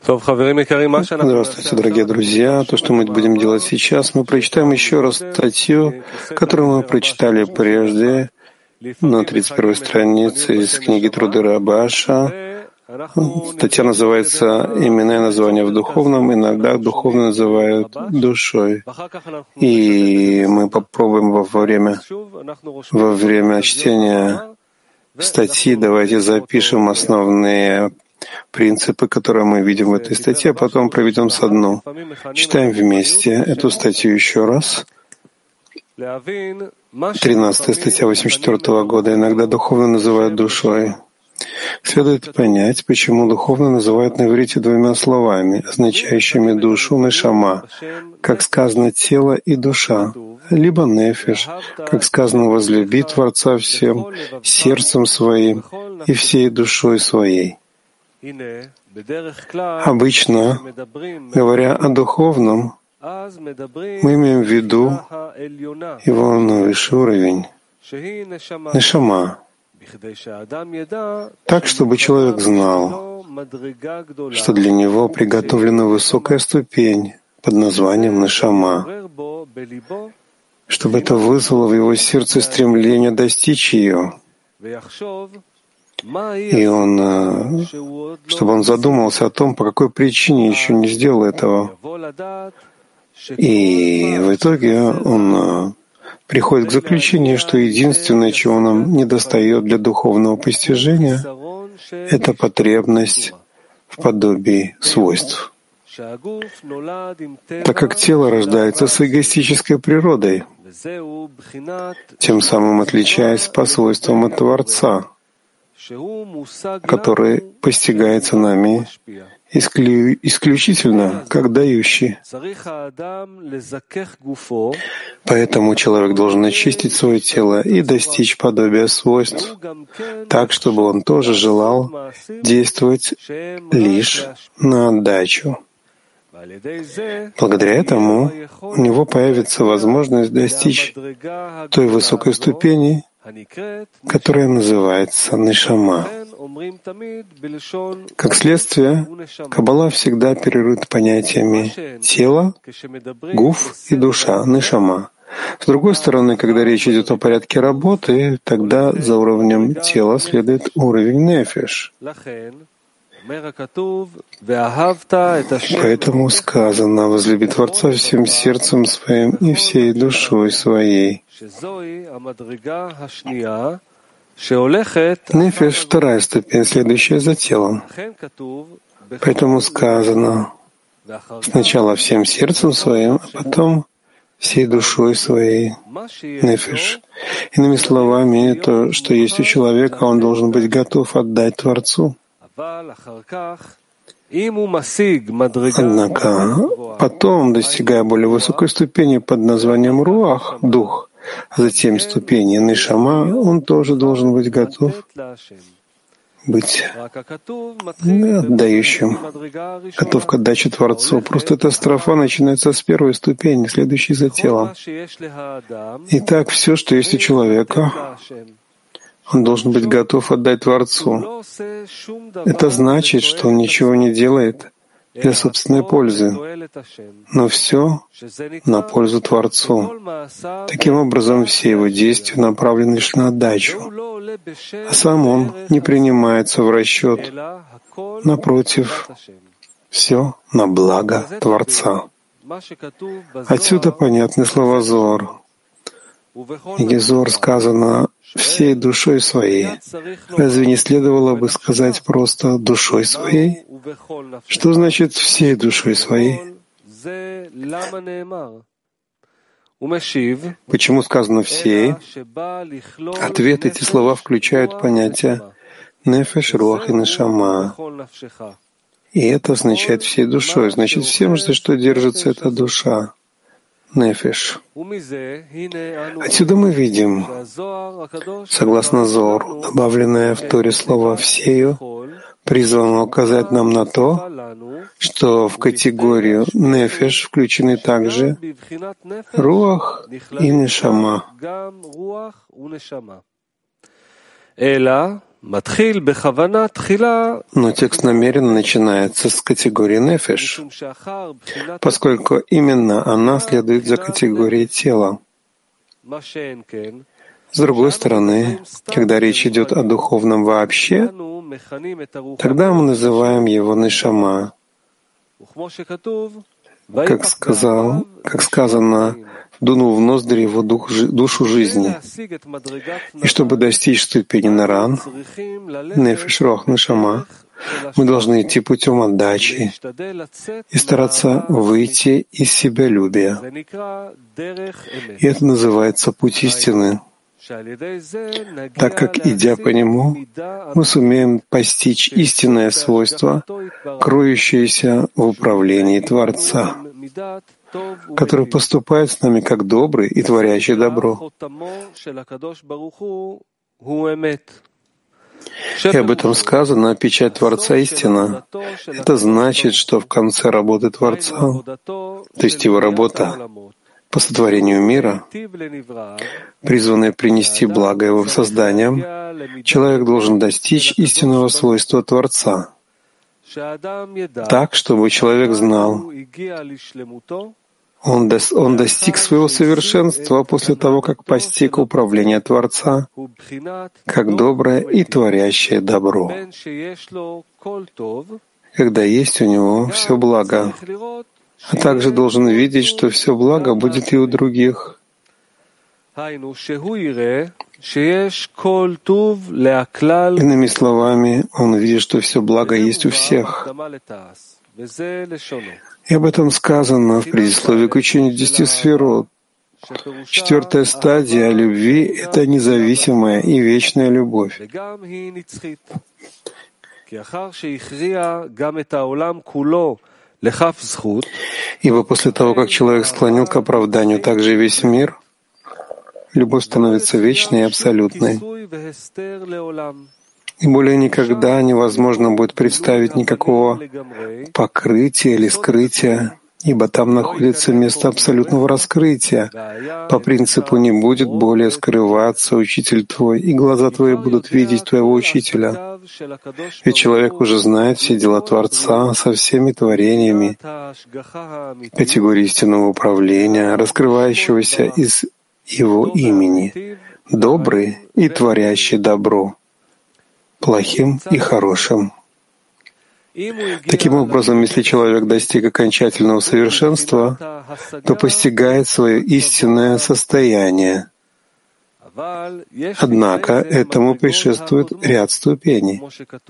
Здравствуйте, дорогие друзья. То, что мы будем делать сейчас, мы прочитаем еще раз статью, которую мы прочитали прежде, на 31-й странице из книги Труды Рабаша. Статья называется «Именное название в духовном», иногда духовно называют душой. И мы попробуем во время чтения статьи, давайте запишем основные принципы, которые мы видим в этой статье, а потом проведем со дну. Читаем вместе эту статью еще раз. 13 статья 84 года. Иногда духовно называют душой. Следует понять, почему духовно называют на иврите двумя словами, означающими душу нешама, как сказано тело и душа, либо нефеш, как сказано возлюби Творца всем сердцем своим и всей душой своей. Обычно, говоря о духовном, мы имеем в виду его высший уровень, нешама, так, чтобы человек знал, что для него приготовлена высокая ступень под названием нешама, чтобы это вызвало в его сердце стремление достичь ее. И чтобы он задумался о том, по какой причине еще не сделал этого. И в итоге он приходит к заключению, что единственное, чего нам недостает для духовного постижения, это потребность в подобии свойств. Так как тело рождается с эгоистической природой, тем самым отличаясь по свойствам от Творца, который постигается нами исключительно как дающий. Поэтому человек должен очистить свое тело и достичь подобия свойств, так, чтобы он тоже желал действовать лишь на отдачу. Благодаря этому у него появится возможность достичь той высокой ступени, которая называется нешама. Как следствие, Каббала всегда оперирует понятиями тело, гуф и душа, нешама. С другой стороны, когда речь идет о порядке работы, тогда за уровнем тела следует уровень нефеш. Поэтому сказано: «Возлюби Творца всем сердцем своим и всей душой своей». Нефеш — вторая ступень, следующая за телом. Поэтому сказано: сначала всем сердцем своим, а потом всей душой своей. Нефеш. Иными словами, то, что есть у человека, он должен быть готов отдать Творцу. Однако потом, достигая более высокой ступени под названием руах, дух, а затем ступени нешама, он тоже должен быть готов быть отдающим, готов к отдаче Творцу. Просто эта строфа начинается с первой ступени, следующей за телом. Итак, все, что есть у человека, он должен быть готов отдать Творцу. Это значит, что он ничего не делает для собственной пользы, но все на пользу Творцу. Таким образом, все его действия направлены лишь на отдачу, а сам он не принимается в расчет. Напротив, все на благо Творца. Отсюда понятны слова Зоар. В Зоар сказано «всей душой своей». Разве не следовало бы сказать просто «душой своей»? Что значит «всей душой своей»? Почему сказано «всей»? Ответ: эти слова включают понятия «нефеш», «руах» и «нешама». И это означает «всей душой», значит всем, за что держится эта душа. Нефеш. Отсюда мы видим, согласно Зоар, добавленное в Торе слово «всею» призвано указать нам на то, что в категорию нефеш включены также руах и нешама. Но текст намеренно начинается с категории нефеш, поскольку именно она следует за категорией тела. С другой стороны, когда речь идет о духовном вообще, тогда мы называем его нешама. Как сказано, дунул в ноздри его душу жизни. И чтобы достичь ступени наран, нефеш, рох, нешама, мы должны идти путем отдачи и стараться выйти из себялюбия. И это называется путь истины, так как, идя по нему, мы сумеем постичь истинное свойство, кроющееся в управлении Творца, который поступает с нами как добрый и творящий добро. И об этом сказано: печать Творца истина. Это значит, что в конце работы Творца, то есть его работа по сотворению мира, призванная принести благо его созданиям, человек должен достичь истинного свойства Творца, так, чтобы человек знал, он достиг своего совершенства после того, как постиг управление Творца как доброе и творящее добро, когда есть у него все благо, а также должен видеть, что все благо будет и у других. Иными словами, он видит, что все благо есть у всех. И об этом сказано в предисловии к учению 10 сферот. 4-я стадия любви — это независимая и вечная любовь. Ибо после того, как человек склонил к оправданию также весь мир, любовь становится вечной и абсолютной. И более никогда невозможно будет представить никакого покрытия или скрытия, ибо там находится место абсолютного раскрытия. По принципу «не будет более скрываться учитель твой, и глаза твои будут видеть твоего учителя». Ведь человек уже знает все дела Творца со всеми творениями, категории истинного управления, раскрывающегося из его имени, добрый и творящий добро, плохим и хорошим. Таким образом, если человек достиг окончательного совершенства, то постигает свое истинное состояние. Однако этому предшествует ряд ступеней.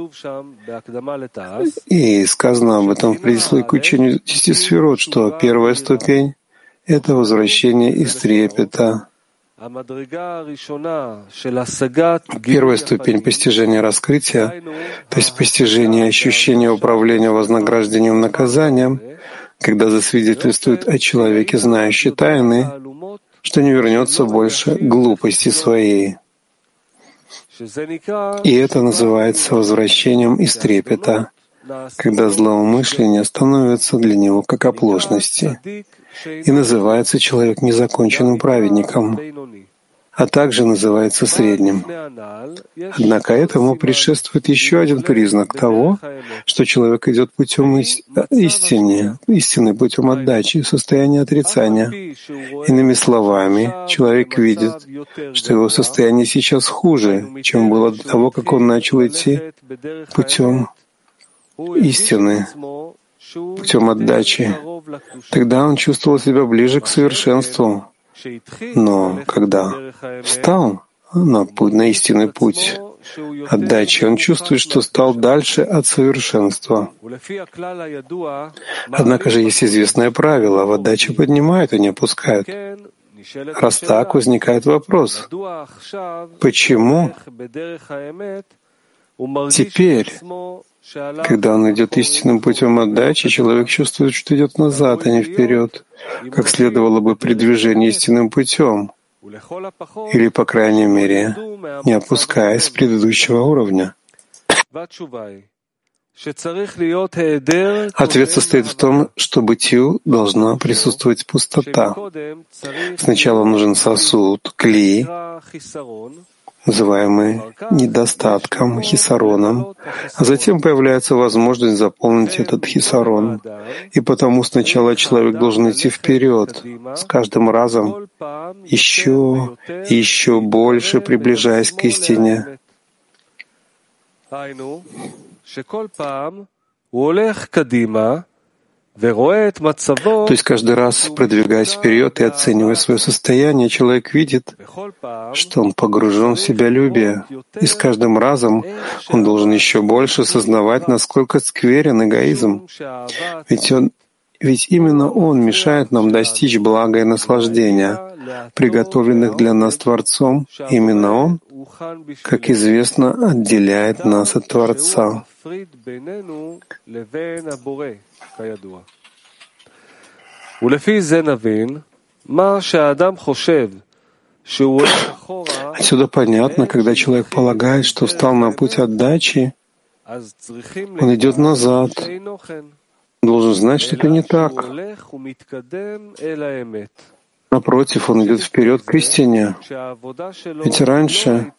И сказано об этом в предисловии к учению 10 сферот, что первая ступень — это возвращение из трепета. Первая ступень постижения раскрытия, то есть постижение ощущения управления вознаграждением наказанием, когда засвидетельствует о человеке, знающий тайны, что не вернется больше к глупости своей. И это называется возвращением из трепета, когда злоумышление становится для него как оплошности, и называется человек незаконченным праведником, а также называется средним. Однако этому предшествует еще один признак того, что человек идет путем истины, путем отдачи, состояния отрицания. Иными словами, человек видит, что его состояние сейчас хуже, чем было до того, как он начал идти путем истины, путем отдачи. Тогда он чувствовал себя ближе к совершенству. Но когда встал на истинный путь отдачи, он чувствует, что стал дальше от совершенства. Однако же есть известное правило: в отдаче поднимают и не опускают. Раз так, возникает вопрос: почему теперь, когда он идет истинным путем отдачи, человек чувствует, что идет назад, а не вперед, как следовало бы при движении истинным путем, или, по крайней мере, не опускаясь с предыдущего уровня? Ответ состоит в том, что бытию должна присутствовать пустота. Сначала нужен сосуд, кли, называемый недостатком, хисароном, а затем появляется возможность заполнить этот хисарон. И потому сначала человек должен идти вперед, с каждым разом еще и еще больше приближаясь к истине. То есть каждый раз, продвигаясь вперед и оценивая свое состояние, человек видит, что он погружен в себялюбие, и с каждым разом он должен еще больше сознавать, насколько скверен эгоизм. Ведь именно он мешает нам достичь блага и наслаждения, приготовленных для нас Творцом. Именно он, как известно, отделяет нас от Творца. Отсюда понятно, когда человек полагает, что встал на путь отдачи, он идет назад. Он должен знать, что это не так. Напротив, он идет вперед к истине. Ведь раньше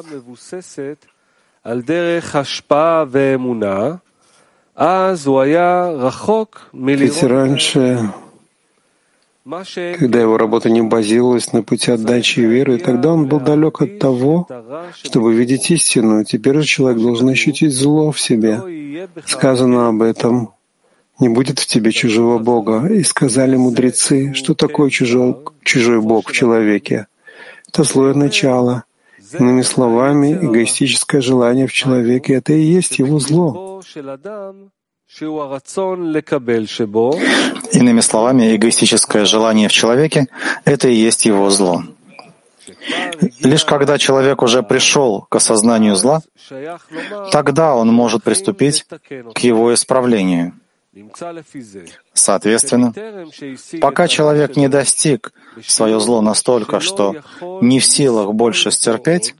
когда его работа не базировалась на пути отдачи и веры, тогда он был далек от того, чтобы видеть истину. Теперь же человек должен ощутить зло в себе. Сказано об этом: «Не будет в тебе чужого Бога». И сказали мудрецы, что такое чужой Бог в человеке. Это злое начало. Иными словами, эгоистическое желание в человеке — это и есть его зло. Иными словами, эгоистическое желание в человеке — это и есть его зло. Лишь когда человек уже пришел к осознанию зла, тогда он может приступить к его исправлению. Соответственно, пока человек не достиг свое зло настолько, что не в силах больше стерпеть,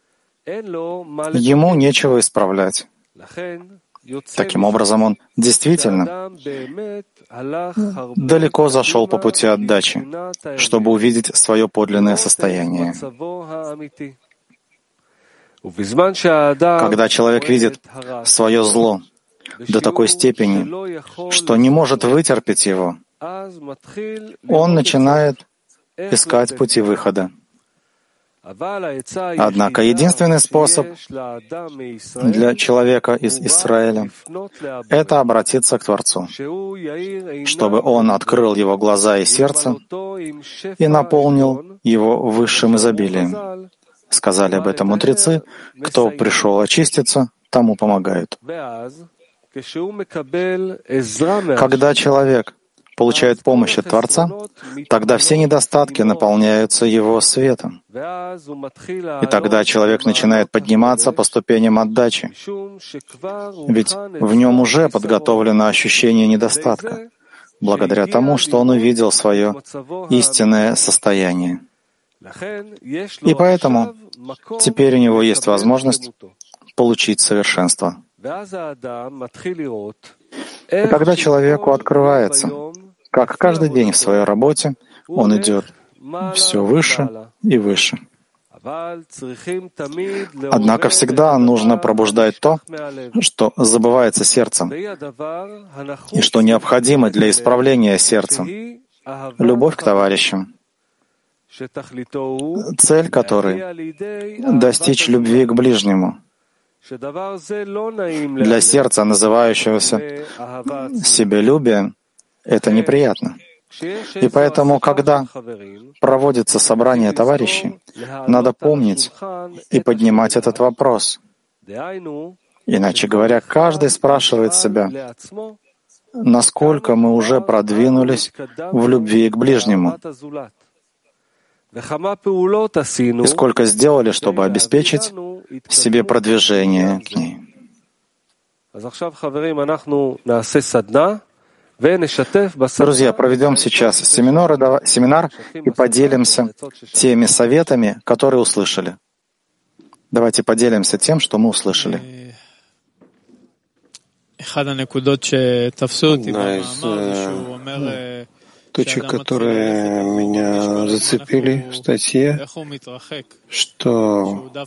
ему нечего исправлять. Таким образом, он действительно далеко зашел по пути отдачи, чтобы увидеть свое подлинное состояние. Когда человек видит свое зло до такой степени, что не может вытерпеть его, он начинает искать пути выхода. Однако единственный способ для человека из Израиля — это обратиться к Творцу, чтобы Он открыл его глаза и сердце и наполнил его высшим изобилием. Сказали об этом мудрецы: кто пришел очиститься, тому помогают. Когда человек получает помощь от Творца, тогда все недостатки наполняются его светом. И тогда человек начинает подниматься по ступеням отдачи. Ведь в нем уже подготовлено ощущение недостатка, благодаря тому, что он увидел свое истинное состояние. И поэтому теперь у него есть возможность получить совершенство. И когда человеку открывается, как каждый день в своей работе он идет все выше и выше. Однако всегда нужно пробуждать то, что забывается сердцем, и что необходимо для исправления сердца — любовь к товарищам, цель которой — достичь любви к ближнему. Для сердца, называющегося себялюбием, это неприятно. И поэтому, когда проводится собрание товарищей, надо помнить и поднимать этот вопрос. Иначе говоря, каждый спрашивает себя, насколько мы уже продвинулись в любви к ближнему, и сколько сделали, чтобы обеспечить себе продвижение к ней. Друзья, проведем сейчас семинар и поделимся теми советами, которые услышали. Давайте поделимся тем, что мы услышали. точек, которые меня зацепили в статье, что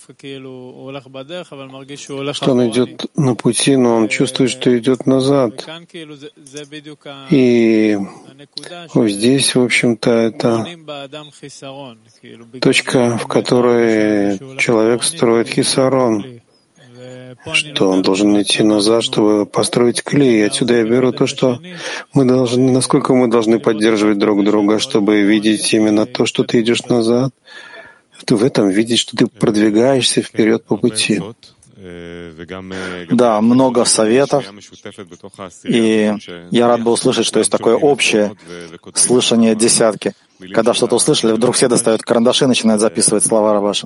он идет на пути, но он чувствует, что идет назад. И здесь, в общем-то, это точка, в которой человек строит хисарон, что он должен идти назад, чтобы построить клей. И отсюда я беру то, что мы должны, насколько мы должны поддерживать друг друга, чтобы видеть именно то, что ты идешь назад, в этом видеть, что ты продвигаешься вперед по пути. Да, много советов, и я рад был услышать, что есть такое общее слышание десятки. Когда что-то услышали, вдруг все достают карандаши и начинают записывать слова Рабаша.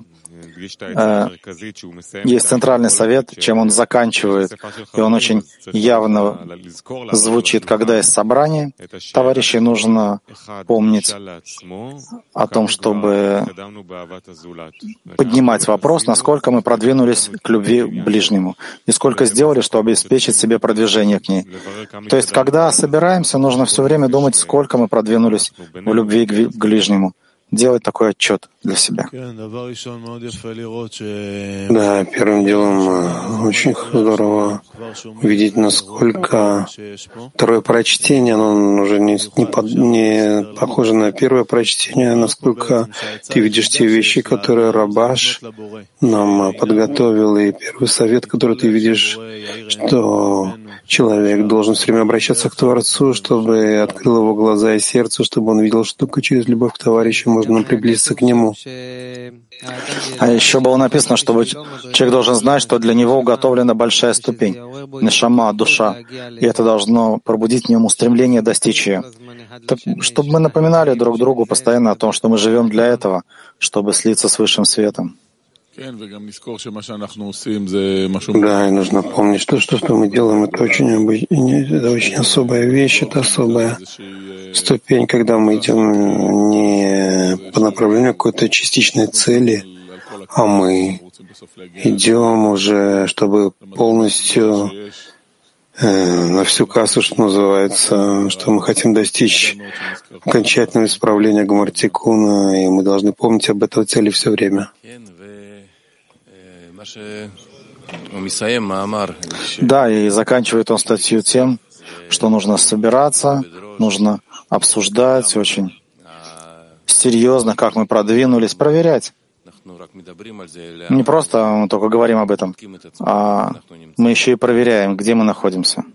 Есть центральный совет, чем он заканчивает, и он очень явно звучит. Когда есть собрание, товарищей нужно помнить о том, чтобы поднимать вопрос, насколько мы продвинулись к любви к ближнему, и сколько сделали, чтобы обеспечить себе продвижение к ней. То есть, когда собираемся, нужно все время думать, сколько мы продвинулись в любви к ближнему. Делать такой отчет для себя. Да, первым делом очень здорово видеть, насколько второе прочтение, оно уже не похоже на первое прочтение, насколько ты видишь те вещи, которые Рабаш нам подготовил, и первый совет, который ты видишь, что человек должен все время обращаться к Творцу, чтобы открыл его глаза и сердце, чтобы он видел, что только через любовь к товарищу можно приблизиться к нему. А еще было написано, чтобы человек должен знать, что для него уготовлена большая ступень, нешама, душа, и это должно пробудить в нем устремление достичь ее. Так, чтобы мы напоминали друг другу постоянно о том, что мы живем для этого, чтобы слиться с высшим светом. Да, и нужно помнить, что мы делаем, это очень особая вещь, это особая ступень, когда мы идем не по направлению какой-то частичной цели, а мы идем уже, чтобы полностью на всю кассу, что называется, что мы хотим достичь окончательного исправления Гамартикуна, и мы должны помнить об этой цели все время. Да, и заканчивает он статью тем, что нужно собираться, нужно обсуждать очень серьезно, как мы продвинулись, проверять. Не просто мы только говорим об этом, а мы еще и проверяем, где мы находимся.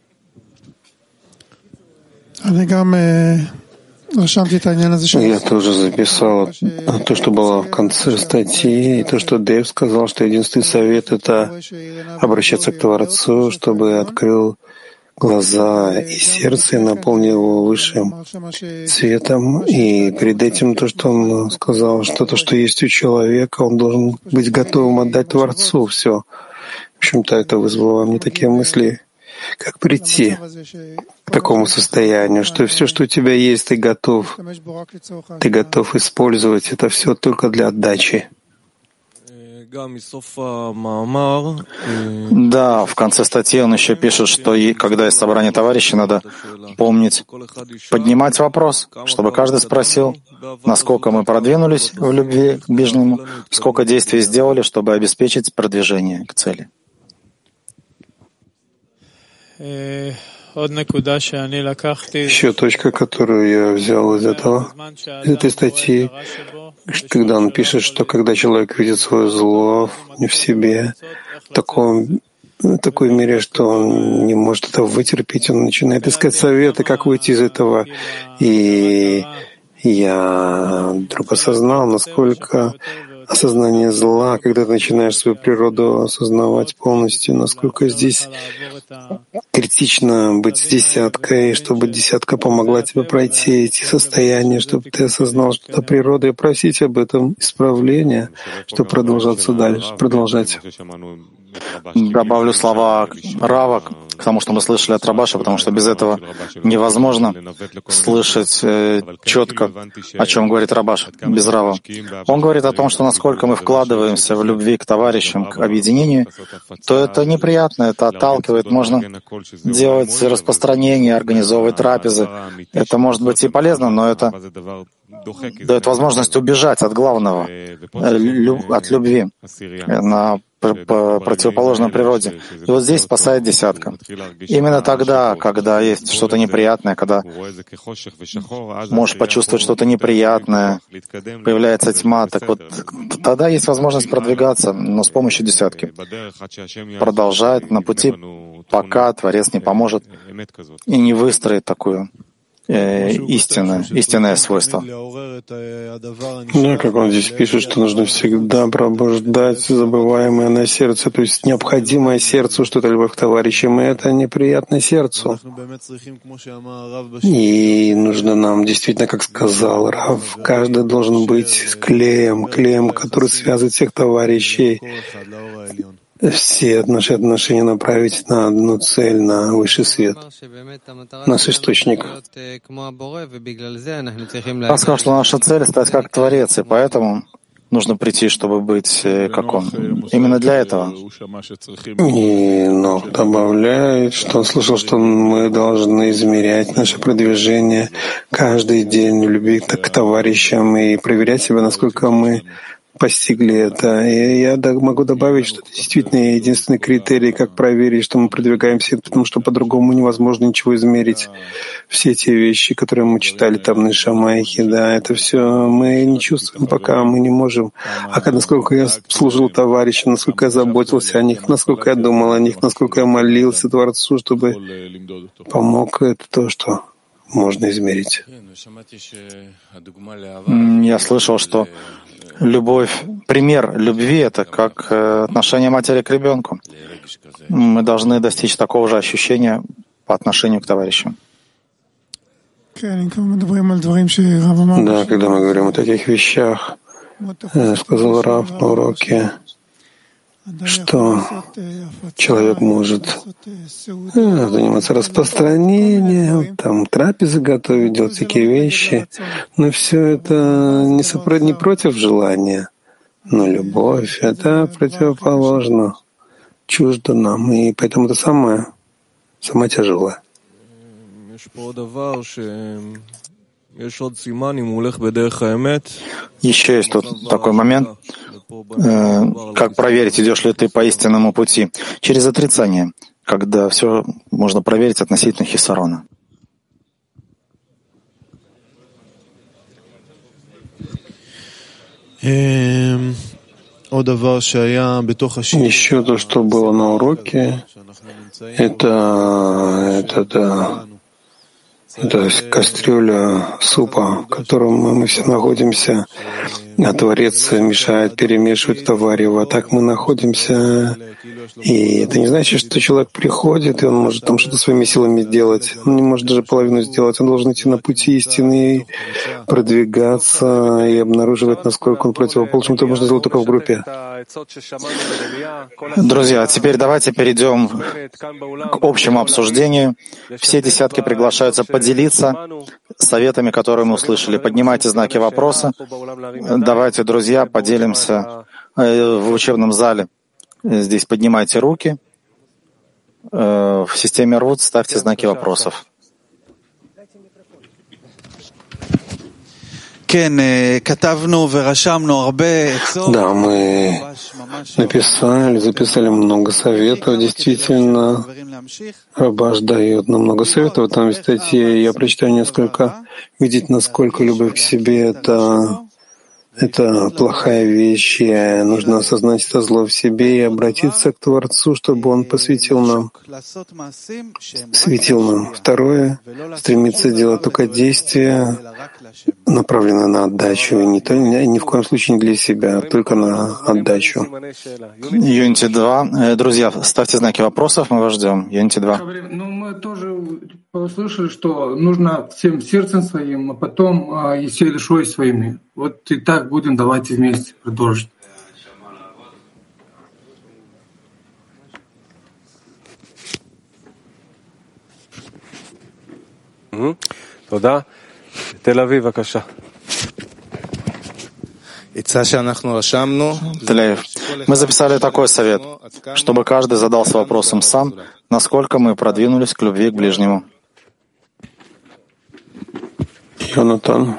Я тоже записал то, что было в конце статьи, и то, что Дэйв сказал, что единственный совет — это обращаться к Творцу, чтобы открыл глаза и сердце и наполнил его высшим светом. И перед этим то, что он сказал, что то, что есть у человека, он должен быть готовым отдать Творцу все. В общем-то, это вызвало во мне такие мысли. Как прийти к такому состоянию, что все, что у тебя есть, ты готов использовать это все только для отдачи. Да, в конце статьи он еще пишет, что когда есть собрание товарищей, надо помнить, поднимать вопрос, чтобы каждый спросил, насколько мы продвинулись в любви к ближнему, сколько действий сделали, чтобы обеспечить продвижение к цели. Еще точка, которую я взял из этой статьи, когда он пишет, что когда человек видит свое зло в себе, в такой мере, что он не может это вытерпеть, он начинает искать советы, как выйти из этого. И я вдруг осознал, насколько осознание зла, когда ты начинаешь свою природу осознавать полностью, насколько здесь критично быть с десяткой, чтобы десятка помогла тебе пройти эти состояния, чтобы ты осознал, что это природа, и просить об этом исправления, чтобы продолжать. Добавлю слова Рава к тому, что мы слышали от Рабаша, потому что без этого невозможно слышать четко, о чем говорит Рабаш, без Рава. Он говорит о том, что насколько мы вкладываемся в любви к товарищам, к объединению, то это неприятно, это отталкивает. Можно делать распространение, организовывать трапезы. Это может быть и полезно, но это дает возможность убежать от главного, от любви на противоположной природе. И вот здесь спасает десятка. Именно тогда, когда есть что-то неприятное, когда можешь почувствовать что-то неприятное, появляется тьма, так вот тогда есть возможность продвигаться, но с помощью десятки. Продолжать на пути, пока Творец не поможет и не выстроит такую истинное свойство. Да, как он здесь пишет, что нужно всегда пробуждать забываемое на сердце, то есть необходимое сердцу что-то, любовь к товарищам, и это неприятно сердцу. И нужно нам действительно, как сказал Рав, каждый должен быть клеем, который связывает всех товарищей, все наши отношения направить на одну цель, на высший свет, наш источник. Он сказал, что наша цель — стать как Творец, и поэтому нужно прийти, чтобы быть как Он. Именно для этого. И Нох добавляет, что он слышал, что мы должны измерять наше продвижение каждый день в любви к товарищам и проверять себя, насколько мы постигли это. И я могу добавить, что это действительно единственный критерий, как проверить, что мы продвигаемся, потому что по-другому невозможно ничего измерить. Все те вещи, которые мы читали там на Шамайхе, да, это все мы не чувствуем, пока мы не можем. А насколько я служил товарищам, насколько я заботился о них, насколько я думал о них, насколько я молился Творцу, чтобы помог, это то, что можно измерить. Я слышал, что пример любви — это как отношение матери к ребенку. Мы должны достичь такого же ощущения по отношению к товарищам. Да, когда мы говорим о таких вещах, сказал Рав на уроке, что человек может заниматься распространением, там трапезы готовить, делать такие вещи, но все это не против желания, но любовь — это противоположно, чуждо нам, и поэтому это самое тяжелое. Еще есть тут такой момент, как проверить, идешь ли ты по истинному пути. Через отрицание, когда все можно проверить относительно хисарона. Еще то, что было на уроке, это кастрюля супа, в котором мы все находимся, а Творец мешает, перемешивает это варево. Так мы находимся, и это не значит, что человек приходит, и он может там что-то своими силами сделать. Он не может даже половину сделать. Он должен идти на пути истины, продвигаться и обнаруживать, насколько он противоположен. Это можно сделать только в группе. Друзья, теперь давайте перейдем к общему обсуждению. Все десятки приглашаются поделиться советами, которые мы услышали. Поднимайте знаки вопроса. Давайте, друзья, поделимся в учебном зале. Здесь поднимайте руки. В системе РУТ ставьте знаки вопросов. Да, мы записали много советов, действительно. Рабаш дает нам много советов в этом статье. Я прочитаю несколько. Видеть, насколько любовь к себе — это плохая вещь, и нужно осознать это зло в себе и обратиться к Творцу, чтобы Он светил нам. Второе — стремиться делать только действия, направленные на отдачу, и ни в коем случае не для себя, только на отдачу. Юнити 2. Друзья, ставьте знаки вопросов, мы вас ждем. Юнити 2. Ну, мы тоже услышали, что нужно всем сердцем своим, а потом и всей душой своими. Вот и так. Так, будем, давайте вместе продолжить. Да, мы написали, записали много советов, действительно. Рабаш дает нам много советов в этой статье. Я прочитаю несколько. Видеть, насколько любовь к себе — это плохая вещь, и нужно осознать это зло в себе и обратиться к Творцу, чтобы Он посвятил нам. Тель-Авив. Мы записали такой совет, чтобы каждый задался вопросом сам, насколько мы продвинулись к любви к ближнему. Йонатан.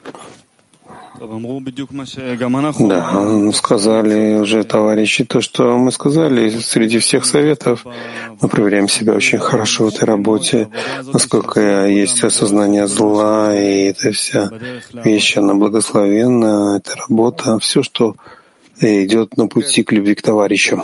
Да, сказали уже товарищи то, что мы сказали. Среди всех советов мы проверяем себя очень хорошо в этой работе, насколько есть осознание зла, и эта вся вещь, она благословенна, эта работа, все, что идет на пути к любви к товарищам.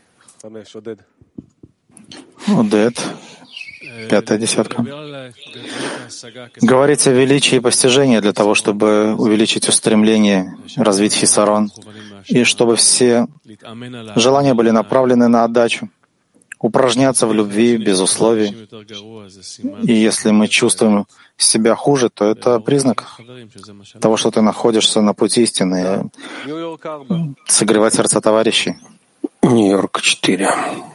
Одет. 5-я десятка. Говорите о величии и постижении для того, чтобы увеличить устремление, развить хисарон, и чтобы все желания были направлены на отдачу, упражняться в любви без условий. И если мы чувствуем себя хуже, то это признак того, что ты находишься на пути истины, согревать сердца товарищей. Нью-Йорк 4.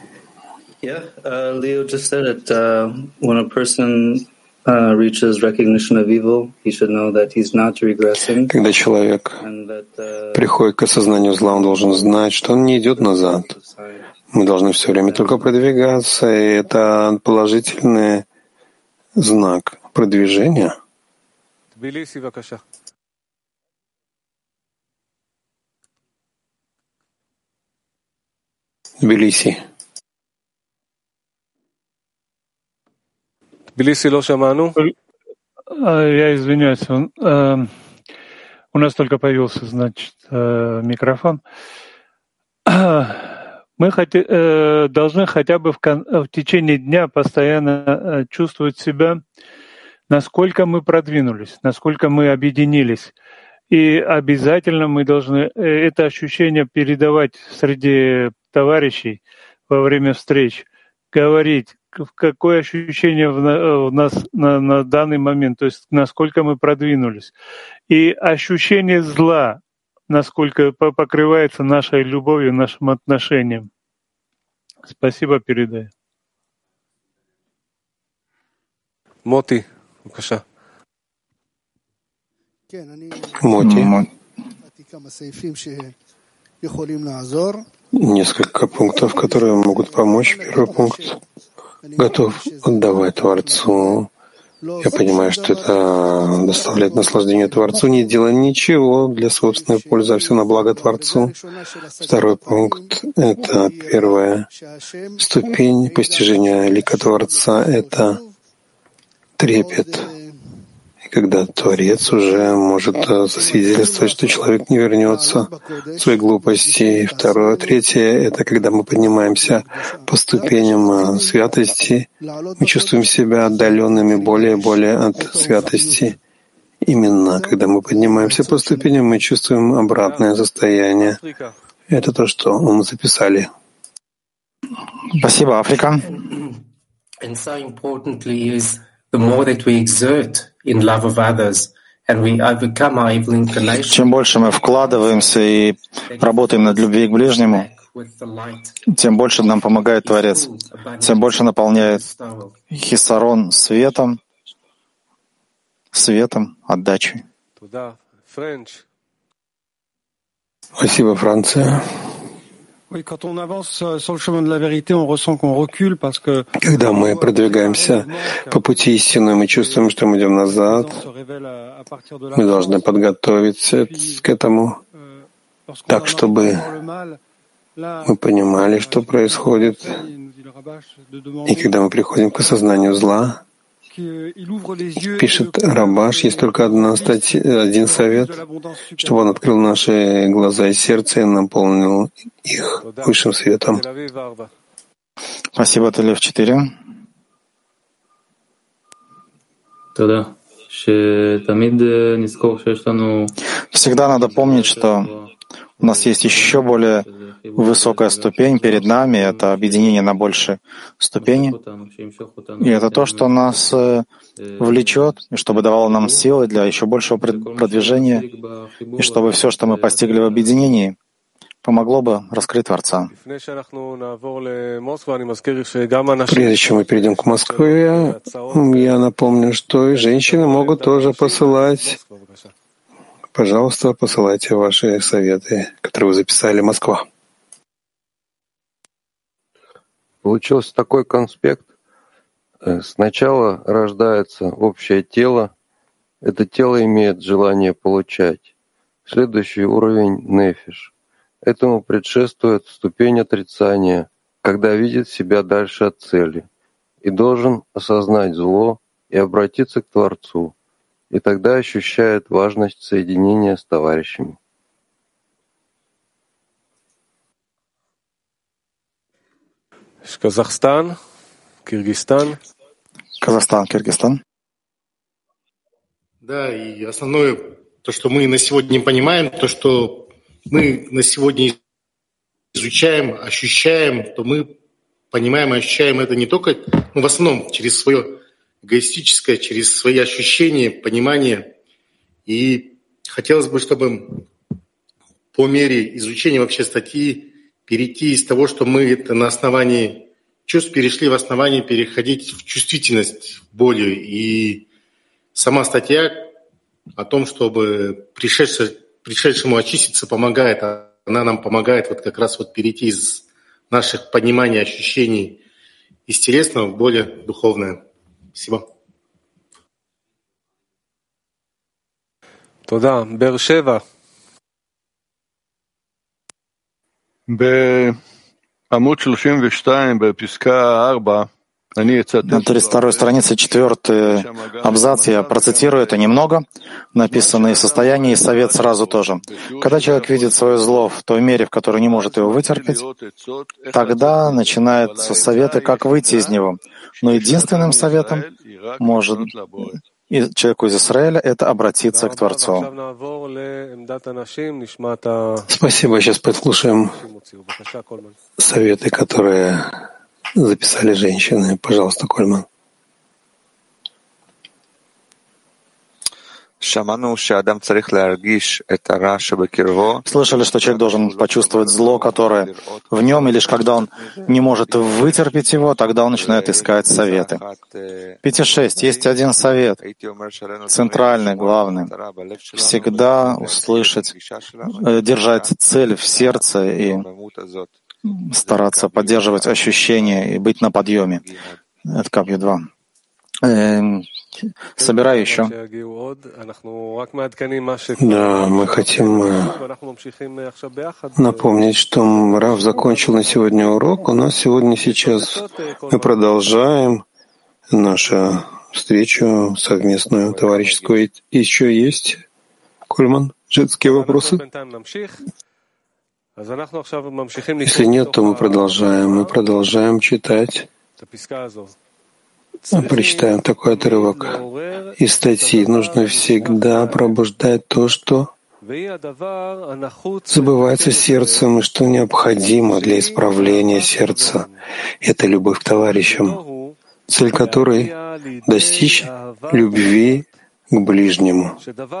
Leo just said it. When a person reaches recognition of evil, he should know that he's not regressing. Когда человек приходит к осознанию зла, он должен знать, что он не идет назад. Мы должны все время только продвигаться, и это положительный знак продвижения. Тбилиси. Я извиняюсь, у нас только появился, значит, микрофон. Мы должны хотя бы в течение дня постоянно чувствовать себя, насколько мы продвинулись, насколько мы объединились. И обязательно мы должны это ощущение передавать среди товарищей во время встреч, говорить, какое ощущение у нас на данный момент, то есть насколько мы продвинулись. И ощущение зла, насколько покрывается нашей любовью, нашим отношением. Спасибо, передаю. Моти. Несколько пунктов, которые могут помочь. Первый пункт. Готов отдавать Творцу. Я понимаю, что это доставляет наслаждение Творцу, не делая ничего для собственной пользы, а все на благо Творцу. Второй пункт — это первая ступень постижения лика Творца — это трепет. И когда Творец уже может засвидетельствовать, что человек не вернется в свои глупости. И второе, третье — это когда мы поднимаемся по ступеням святости, мы чувствуем себя отдаленными более и более от святости. Именно когда мы поднимаемся по ступеням, мы чувствуем обратное состояние. Это то, что мы записали. Спасибо, Африка. Чем больше мы вкладываемся и работаем над любви к ближнему, тем больше нам помогает Творец, тем больше наполняет хисарон светом, отдачей. Спасибо, Франция. Когда мы продвигаемся по пути истины, мы чувствуем, что мы идем назад. Мы должны подготовиться к этому так, чтобы мы понимали, что происходит. И когда мы приходим к осознанию зла, пишет Рабаш, есть только один совет, чтобы он открыл наши глаза и сердце и наполнил их высшим светом. Спасибо, Телев 4. Всегда надо помнить, что у нас есть еще более высокая ступень перед нами, это объединение на большей ступени. И это то, что нас влечет, и чтобы давало нам силы для еще большего продвижения, и чтобы все, что мы постигли в объединении, помогло бы раскрыть Творца. Прежде чем мы перейдем к Москве, я напомню, что и женщины могут тоже посылать. Пожалуйста, посылайте ваши советы, которые вы записали. Москва. Получился такой конспект. Сначала рождается общее тело. Это тело имеет желание получать. Следующий уровень — нефиш. Этому предшествует ступень отрицания, когда видит себя дальше от цели, и должен осознать зло и обратиться к Творцу, и тогда ощущает важность соединения с товарищами. Казахстан, Киргизстан. Да, и основное, то, что мы на сегодня понимаем, то, что мы на сегодня изучаем, ощущаем, то мы понимаем и ощущаем это не только, в основном через свое эгоистическое, через свои ощущения, понимание. И хотелось бы, чтобы по мере изучения вообще статьи перейти из того, что мы это на основании чувств перешли в основании переходить в чувствительность боли. И сама статья о том, чтобы пришедшему очиститься, помогает. Она нам помогает вот как раз вот перейти из наших пониманий, ощущений из телесного в более духовное. Спасибо. Туда, Бершева. בעמוד 32 בפסקה 4 на 32-й странице 4-й абзац, я процитирую это немного, написанные состояния и совет сразу тоже. Когда человек видит свое зло в той мере, в которой не может его вытерпеть, тогда начинаются советы, как выйти из него. Но единственным советом может и человеку из Израиля — это обратиться к Творцу. Спасибо. Сейчас послушаем советы, которые записали женщины. Пожалуйста, Кольман. Слышали, что человек должен почувствовать зло, которое в нем, и лишь когда он не может вытерпеть его, тогда он начинает искать советы. 5.6. Есть один совет, центральный, главный. Всегда услышать, держать цель в сердце и стараться поддерживать ощущения и быть на подъеме. Это Капью 2. Собираю еще. Да, мы хотим напомнить, что Рав закончил на сегодня урок. У нас сейчас мы продолжаем нашу встречу совместную, товарищескую. Еще есть, Кольман, женские вопросы? Если нет, то мы продолжаем читать. Прочитаем такой отрывок из статьи. Нужно всегда пробуждать то, что забывается сердцем и что необходимо для исправления сердца. Это любовь к товарищам, цель которой — достичь любви к ближнему.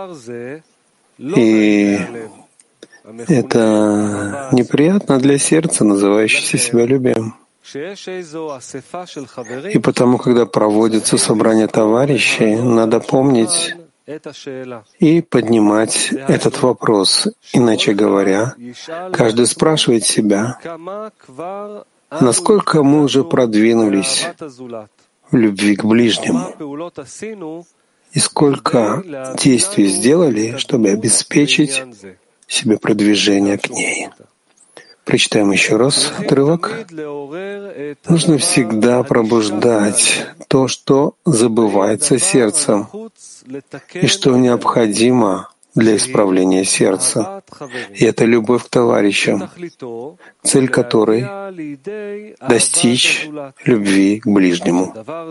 И это неприятно для сердца, называющегося себя любимым. И потому, когда проводится собрание товарищей, надо помнить и поднимать этот вопрос. Иначе говоря, каждый спрашивает себя, насколько мы уже продвинулись в любви к ближнему, и сколько действий сделали, чтобы обеспечить себе продвижение к ней. Прочитаем еще раз отрывок. Нужно всегда пробуждать то, что забывается сердцем, и что необходимо для исправления сердца. И это любовь к товарищам, цель которой — достичь любви к ближнему.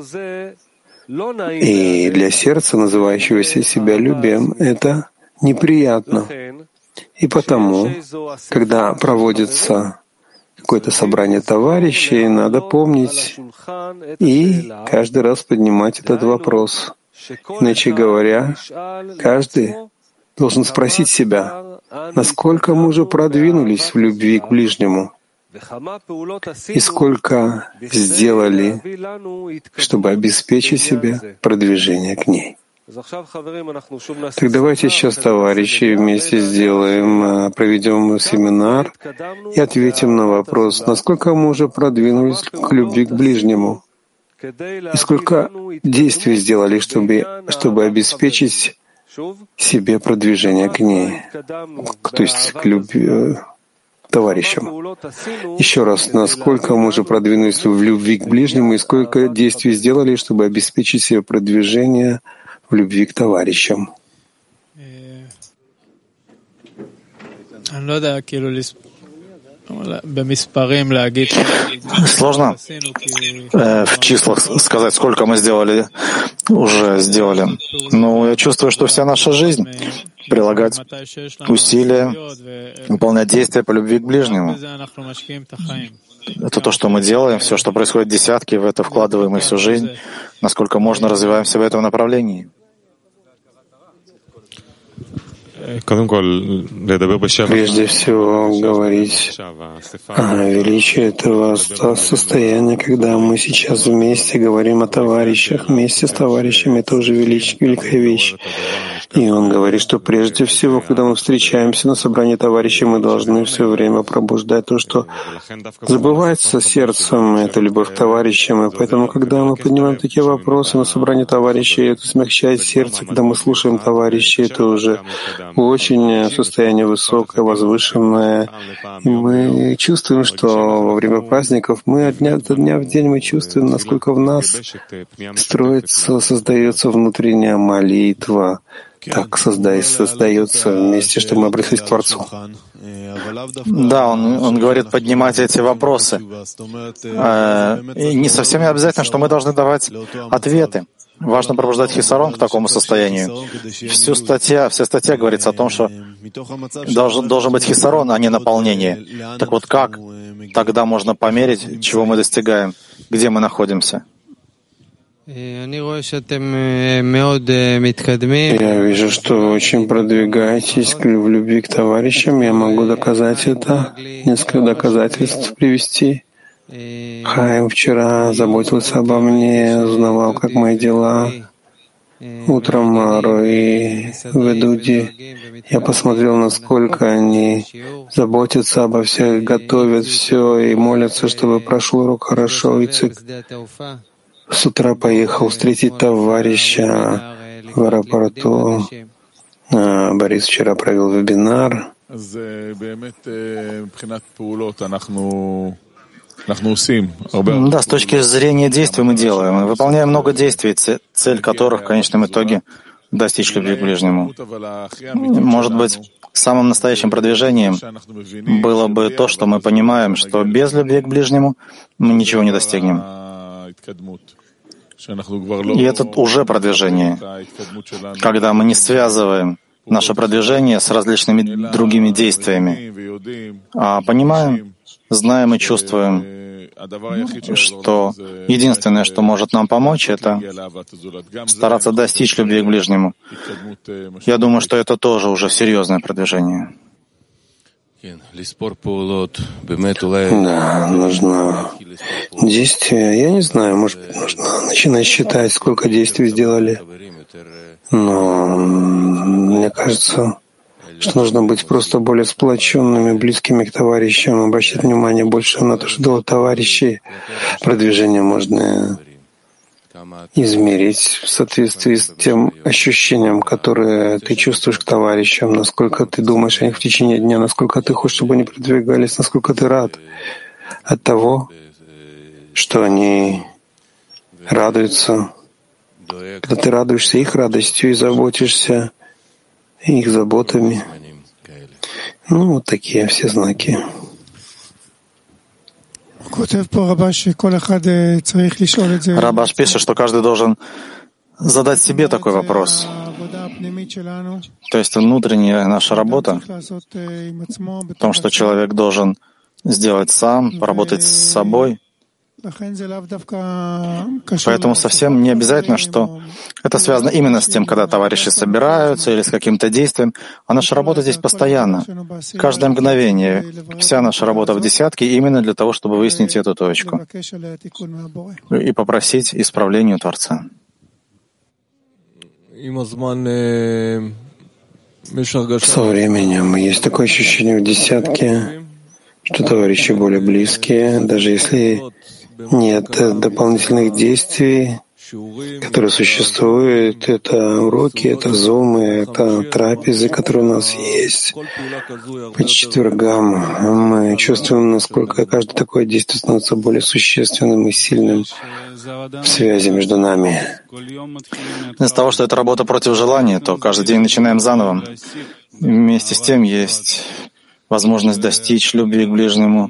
И для сердца, называющегося себя любием, это неприятно. И потому, когда проводится какое-то собрание товарищей, надо помнить и каждый раз поднимать этот вопрос. Иначе говоря, каждый должен спросить себя, насколько мы уже продвинулись в любви к ближнему, и сколько сделали, чтобы обеспечить себе продвижение к ней. Так давайте сейчас, товарищи, вместе проведем семинар и ответим на вопрос, насколько мы уже продвинулись к любви к ближнему, и сколько действий сделали, чтобы обеспечить себе продвижение к ней, то есть к любви товарищам. Еще раз, насколько мы уже продвинулись в любви к ближнему и сколько действий сделали, чтобы обеспечить себе продвижение в любви к товарищам. Сложно в числах сказать, сколько мы уже сделали. Но я чувствую, что вся наша жизнь — прилагать усилия, выполнять действия по любви к ближнему. Это то, что мы делаем, все, что происходит десятки, в это вкладываем и всю жизнь, насколько можно развиваемся в этом направлении. Прежде всего, говорить о величии этого состояния, когда мы сейчас вместе говорим о товарищах, вместе с товарищами, это уже великая вещь. И он говорит, что прежде всего, когда мы встречаемся на собрании товарищей, мы должны все время пробуждать то, что забывается сердцем, это любовь к товарищам. И поэтому, когда мы поднимаем такие вопросы на собрании товарищей, это смягчает сердце, когда мы слушаем товарищей, это уже очень состояние высокое, возвышенное. И мы чувствуем, что во время праздников мы от дня в день мы чувствуем, насколько в нас создается внутренняя молитва, так создается вместе, чтобы мы обратились к Творцу. Да, он говорит поднимать эти вопросы. И не совсем не обязательно, что мы должны давать ответы. Важно пробуждать хисарон к такому состоянию. Вся статья говорится о том, что должен быть хисарон, а не наполнение. Так вот как тогда можно померить, чего мы достигаем, где мы находимся? Я вижу, что вы очень продвигаетесь в любви к товарищам. Я могу доказать это, несколько доказательств привести. Хаим вчера заботился обо мне, узнавал, как мои дела. Утром Мару и Ведуди. Я посмотрел, насколько они заботятся обо всех, готовят все и молятся, чтобы прошел урок хорошо. И с утра поехал встретить товарища в аэропорту. Борис вчера провел вебинар. Да, с точки зрения действий мы делаем. Мы выполняем много действий, цель которых в конечном итоге — достичь любви к ближнему. Может быть, самым настоящим продвижением было бы то, что мы понимаем, что без любви к ближнему мы ничего не достигнем. И это уже продвижение, когда мы не связываем наше продвижение с различными другими действиями, а понимаем, знаем и чувствуем, что единственное, что может нам помочь, это стараться достичь любви к ближнему. Я думаю, что это тоже уже серьезное продвижение. Да, нужно действие. Я не знаю, может быть, нужно начинать считать, сколько действий сделали. Но мне кажется, что нужно быть просто более сплоченными, близкими к товарищам, обращать внимание больше на то, что делают товарищи. Продвижение можно измерить в соответствии с тем ощущением, которое ты чувствуешь к товарищам, насколько ты думаешь о них в течение дня, насколько ты хочешь, чтобы они продвигались, насколько ты рад от того, что они радуются, когда ты радуешься их радостью и заботишься их заботами. Ну, вот такие все знаки. Рабаш пишет, что каждый должен задать себе такой вопрос. То есть внутренняя наша работа в том, что человек должен сделать сам, поработать с собой Поэтому совсем не обязательно, что это связано именно с тем, когда товарищи собираются или с каким-то действием. А наша работа здесь постоянно. Каждое мгновение. Вся наша работа в десятке именно для того, чтобы выяснить эту точку и попросить исправления у Творца. Со временем есть такое ощущение в десятке, что товарищи более близкие, даже если нет дополнительных действий, которые существуют. Это уроки, это зумы, это трапезы, которые у нас есть. По четвергам мы чувствуем, насколько каждое такое действие становится более существенным и сильным в связи между нами. Из-за того, что это работа против желания, то каждый день начинаем заново. Вместе с тем есть возможность достичь любви к ближнему.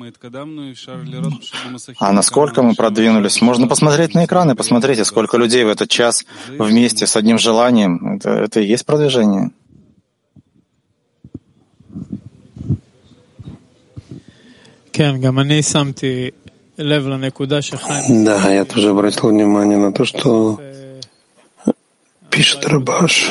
А насколько мы продвинулись? Можно посмотреть на экраны, посмотрите, сколько людей в этот час вместе с одним желанием. Это и есть продвижение. Да, я тоже обратил внимание на то, что пишет Рабаш,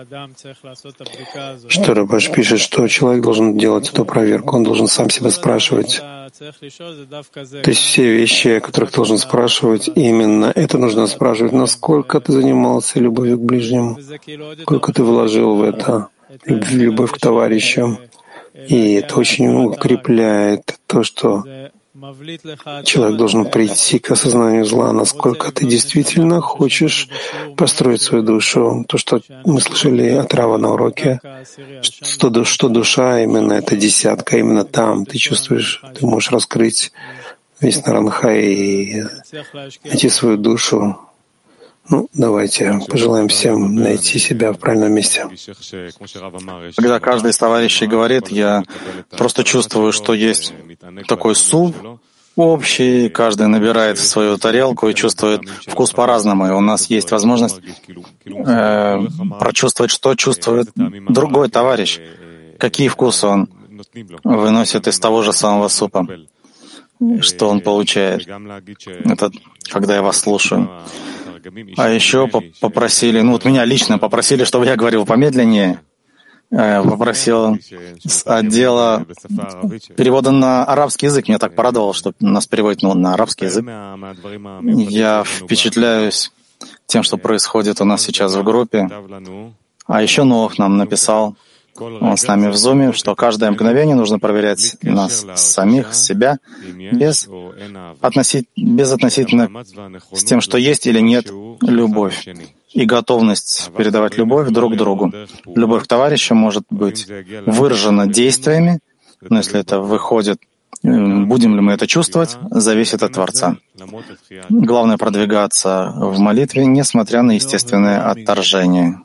пишет, что человек должен делать эту проверку, он должен сам себя спрашивать. То есть все вещи, о которых должен спрашивать, именно это нужно спрашивать. Насколько ты занимался любовью к ближнему? Сколько ты вложил в это? Любовь к товарищам? И это очень укрепляет то, что человек должен прийти к осознанию зла, насколько ты действительно хочешь построить свою душу. То, что мы слышали от Рава на уроке, что душа именно это десятка, именно там ты чувствуешь, ты можешь раскрыть весь Наранхай и найти свою душу. Давайте пожелаем всем найти себя в правильном месте. Когда каждый из товарищей говорит, я просто чувствую, что есть такой суп общий, каждый набирает в свою тарелку и чувствует вкус по-разному. И у нас есть возможность прочувствовать, что чувствует другой товарищ, какие вкусы он выносит из того же самого супа, что он получает. Это когда я вас слушаю. А еще попросили, меня лично попросили, чтобы я говорил помедленнее. Попросил с отдела перевода на арабский язык. Меня так порадовало, что нас переводят на арабский язык. Я впечатляюсь тем, что происходит у нас сейчас в группе. А еще Ноах нам написал, он с нами в зуме, что каждое мгновение нужно проверять нас самих, себя, без относительно с тем, что есть или нет любовь. И готовность передавать любовь друг другу. Любовь к товарищу может быть выражена действиями, но если это выходит, будем ли мы это чувствовать, зависит от Творца. Главное продвигаться в молитве, несмотря на естественное отторжение.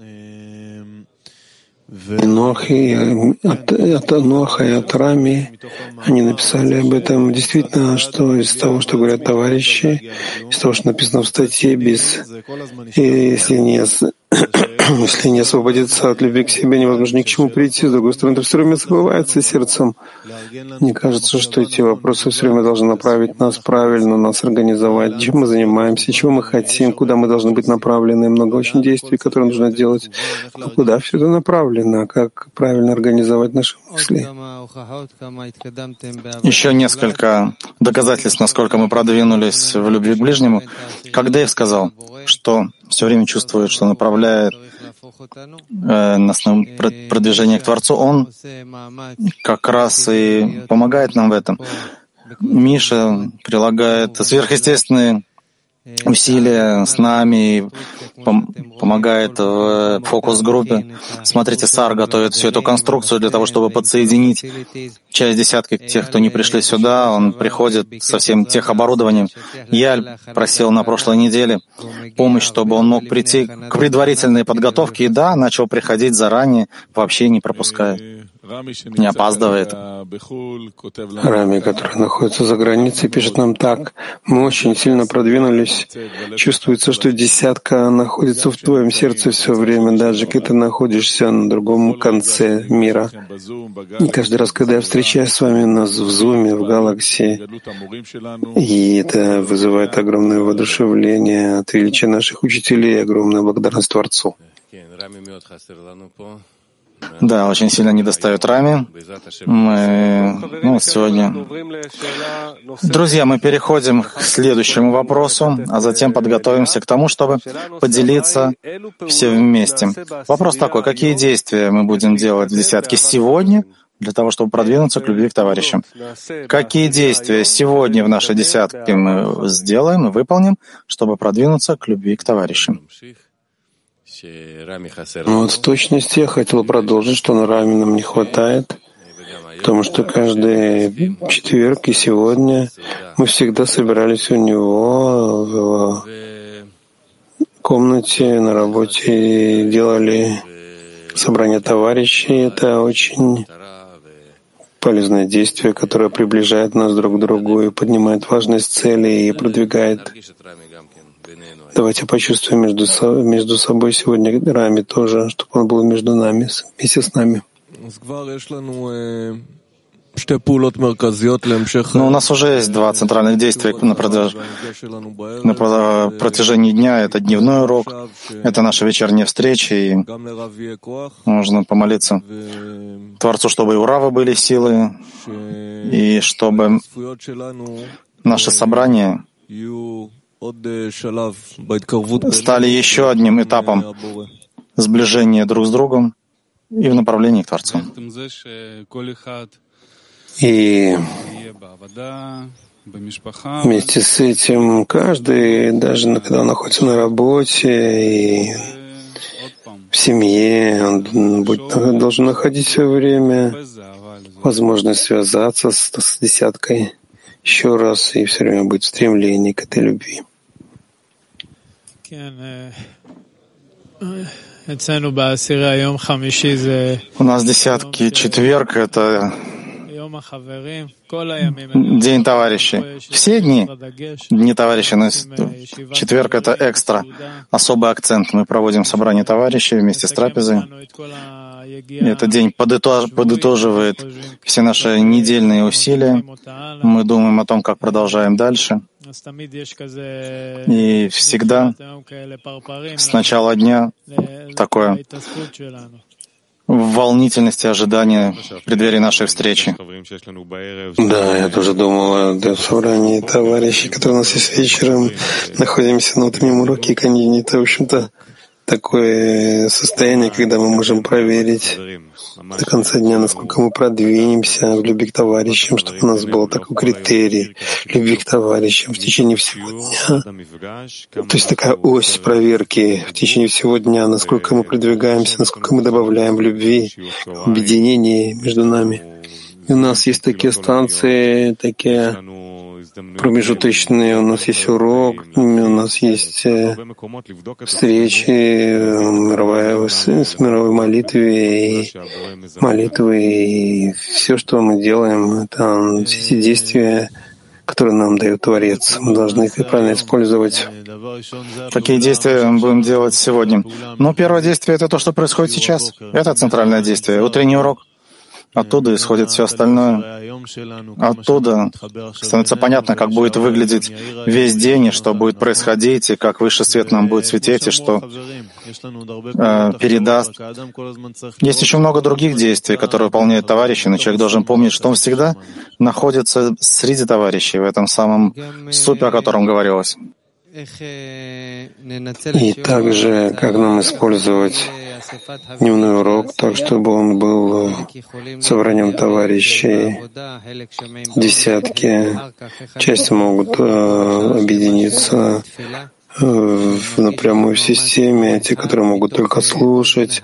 Ноах и от Рами, они написали об этом. Действительно, что из того, что говорят товарищи, из того, что написано в статье, если не освободиться от любви к себе, невозможно ни к чему прийти. С другой стороны, это все время забывается сердцем. Мне кажется, что эти вопросы все время должны направить нас правильно, нас организовать, чем мы занимаемся, чего мы хотим, куда мы должны быть направлены. Много очень действий, которые нужно делать. Но куда все это направлено? Как правильно организовать наши мысли? Еще несколько доказательств, насколько мы продвинулись в любви к ближнему. Как Дэйв сказал, что все время чувствует, что направляет нас на продвижение к Творцу, он как раз и помогает нам в этом. Миша прилагает сверхъестественные усилия с нами, помогает в фокус-группе. Смотрите, Сар готовит всю эту конструкцию для того, чтобы подсоединить часть десятки тех, кто не пришли сюда. Он приходит со всем техоборудованием. Я просил на прошлой неделе помощь, чтобы он мог прийти к предварительной подготовке. И да, начал приходить заранее, вообще не пропуская. не опаздывает. Рами, который находится за границей, пишет нам так: мы очень сильно продвинулись. Чувствуется, что десятка находится в твоем сердце все время, даже когда ты находишься на другом конце мира. И каждый раз, когда я встречаюсь с вами в Зуме, в Галакси, и это вызывает огромное воодушевление от величия наших учителей и огромную благодарность Творцу. Да, очень сильно недостает Рами. Мы сегодня... Друзья, мы переходим к следующему вопросу, а затем подготовимся к тому, чтобы поделиться все вместе. Вопрос такой: какие действия мы будем делать в десятке сегодня для того, чтобы продвинуться к любви к товарищам? Какие действия сегодня в нашей десятке мы сделаем и выполним, чтобы продвинуться к любви к товарищам? Вот в точности я хотел продолжить, что на Рами нам не хватает, потому что каждый четверг и сегодня мы всегда собирались у него в комнате, на работе и делали собрание товарищей. Это очень полезное действие, которое приближает нас друг к другу и поднимает важность цели и продвигает. Давайте почувствуем между собой сегодня Рами тоже, чтобы он был между нами, вместе с нами. Но у нас уже есть два центральных действия на протяжении дня. Это дневной урок, это наша вечерняя встреча, и нужно помолиться Творцу, чтобы и у Равы были силы, и чтобы наши собрания стали еще одним этапом сближения друг с другом и в направлении к Творцу. И вместе с этим каждый, даже когда он находится на работе и в семье, он должен находить все время возможность связаться с десяткой еще раз и все время быть в стремлении к этой любви. У нас десятки четверг — это День товарищей. Все дни товарищей, но четверг — это экстра, особый акцент. Мы проводим собрание товарищей вместе с трапезой. И этот день подытоживает все наши недельные усилия. Мы думаем о том, как продолжаем дальше. И всегда с начала дня такое волнительности, ожидания в преддверии нашей встречи. Да, я тоже думал о собрании товарищей, которые у нас есть вечером. Находимся на утреннем уроке, и каньоне. Это, в общем-то, такое состояние, когда мы можем проверить до конца дня, насколько мы продвинемся в любви к товарищам, чтобы у нас был такой критерий любви к товарищам в течение всего дня. То есть такая ось проверки в течение всего дня, насколько мы продвигаемся, насколько мы добавляем в любви, в объединении между нами. И у нас есть такие станции, такие промежуточные, у нас есть урок, у нас есть встречи с мировой молитвой, и все, что мы делаем, это все эти действия, которые нам дает Творец. Мы должны их правильно использовать. Какие действия мы будем делать сегодня? Ну, первое действие — это то, что происходит сейчас. Это центральное действие. Утренний урок. Оттуда исходит все остальное. Оттуда становится понятно, как будет выглядеть весь день, и что будет происходить, и как высший свет нам будет светить, и что передаст. Есть еще много других действий, которые выполняют товарищи, но человек должен помнить, что он всегда находится среди товарищей, в этом самом супе, о котором говорилось. И также, как нам использовать дневной урок, так, чтобы он был собранием товарищей. Десятки части могут объединиться напрямую в системе, те, которые могут только слушать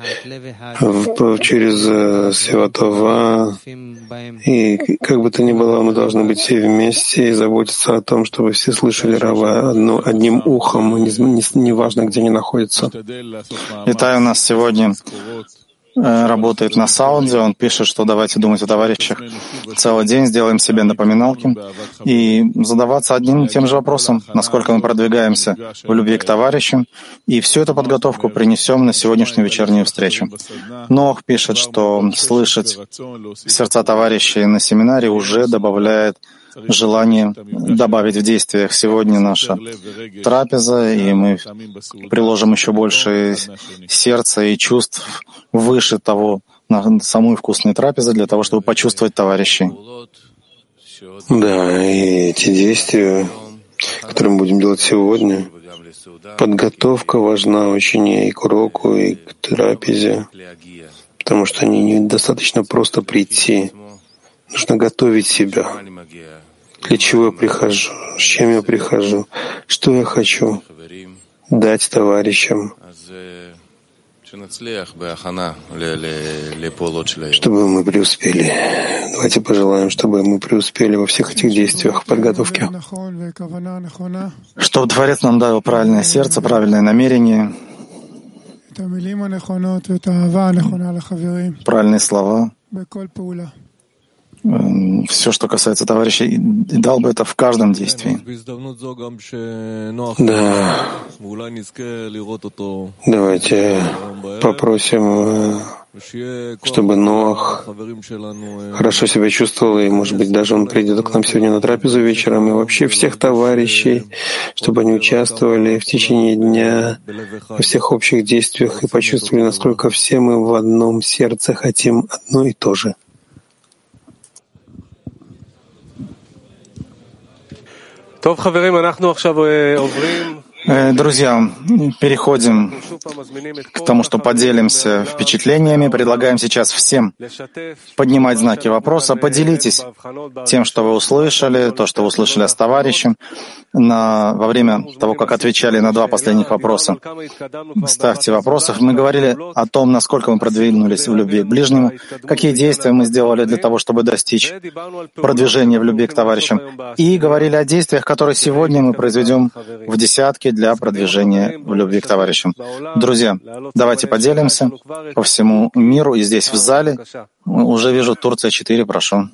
через Севатова. И как бы то ни было, мы должны быть все вместе и заботиться о том, чтобы все слышали Рава одним ухом, неважно, где они находятся. Итак, у нас сегодня работает на саунде, он пишет, что давайте думать о товарищах целый день, сделаем себе напоминалки и задаваться одним и тем же вопросом, насколько мы продвигаемся в любви к товарищам, и всю эту подготовку принесем на сегодняшнюю вечернюю встречу. Нох пишет, что слышать сердца товарищей на семинаре уже добавляет желание добавить в действиях. Сегодня наша трапеза, и мы приложим еще больше сердца и чувств выше того, на самую вкусную трапезу, для того, чтобы почувствовать товарищей. Да, и эти действия, которые мы будем делать сегодня, подготовка важна очень и к уроку, и к трапезе, потому что они недостаточно просто прийти. Нужно готовить себя. Для чего я прихожу, с чем я прихожу, что я хочу дать товарищам, чтобы мы преуспели. Давайте пожелаем, чтобы мы преуспели во всех этих действиях подготовки. Чтобы Творец нам дал правильное сердце, правильное намерение, правильные слова, все, что касается товарищей, и дал бы это в каждом действии. Да. Давайте попросим, чтобы Ноах хорошо себя чувствовал, и, может быть, даже он придет к нам сегодня на трапезу вечером, и вообще всех товарищей, чтобы они участвовали в течение дня во всех общих действиях и почувствовали, насколько все мы в одном сердце хотим одно и то же. Друзья, переходим к тому, что поделимся впечатлениями. Предлагаем сейчас всем поднимать знаки вопроса. Поделитесь тем, что вы услышали, то, что вы услышали с товарищем, во время того, как отвечали на два последних вопроса. Ставьте вопросы. Мы говорили о том, насколько мы продвинулись в любви к ближнему, какие действия мы сделали для того, чтобы достичь продвижения в любви к товарищам, и говорили о действиях, которые сегодня мы произведем в десятке для продвижения в любви к товарищам. Друзья, давайте поделимся по всему миру и здесь в зале. Уже вижу Турция 4, прошу.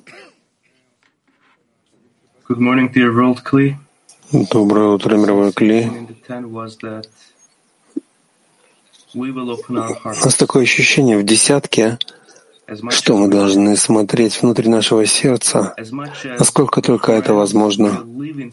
Good morning, dear world, Kli. Доброе утро, мировой Кли. У нас такое ощущение в десятке, что мы должны смотреть внутрь нашего сердца, насколько только это возможно,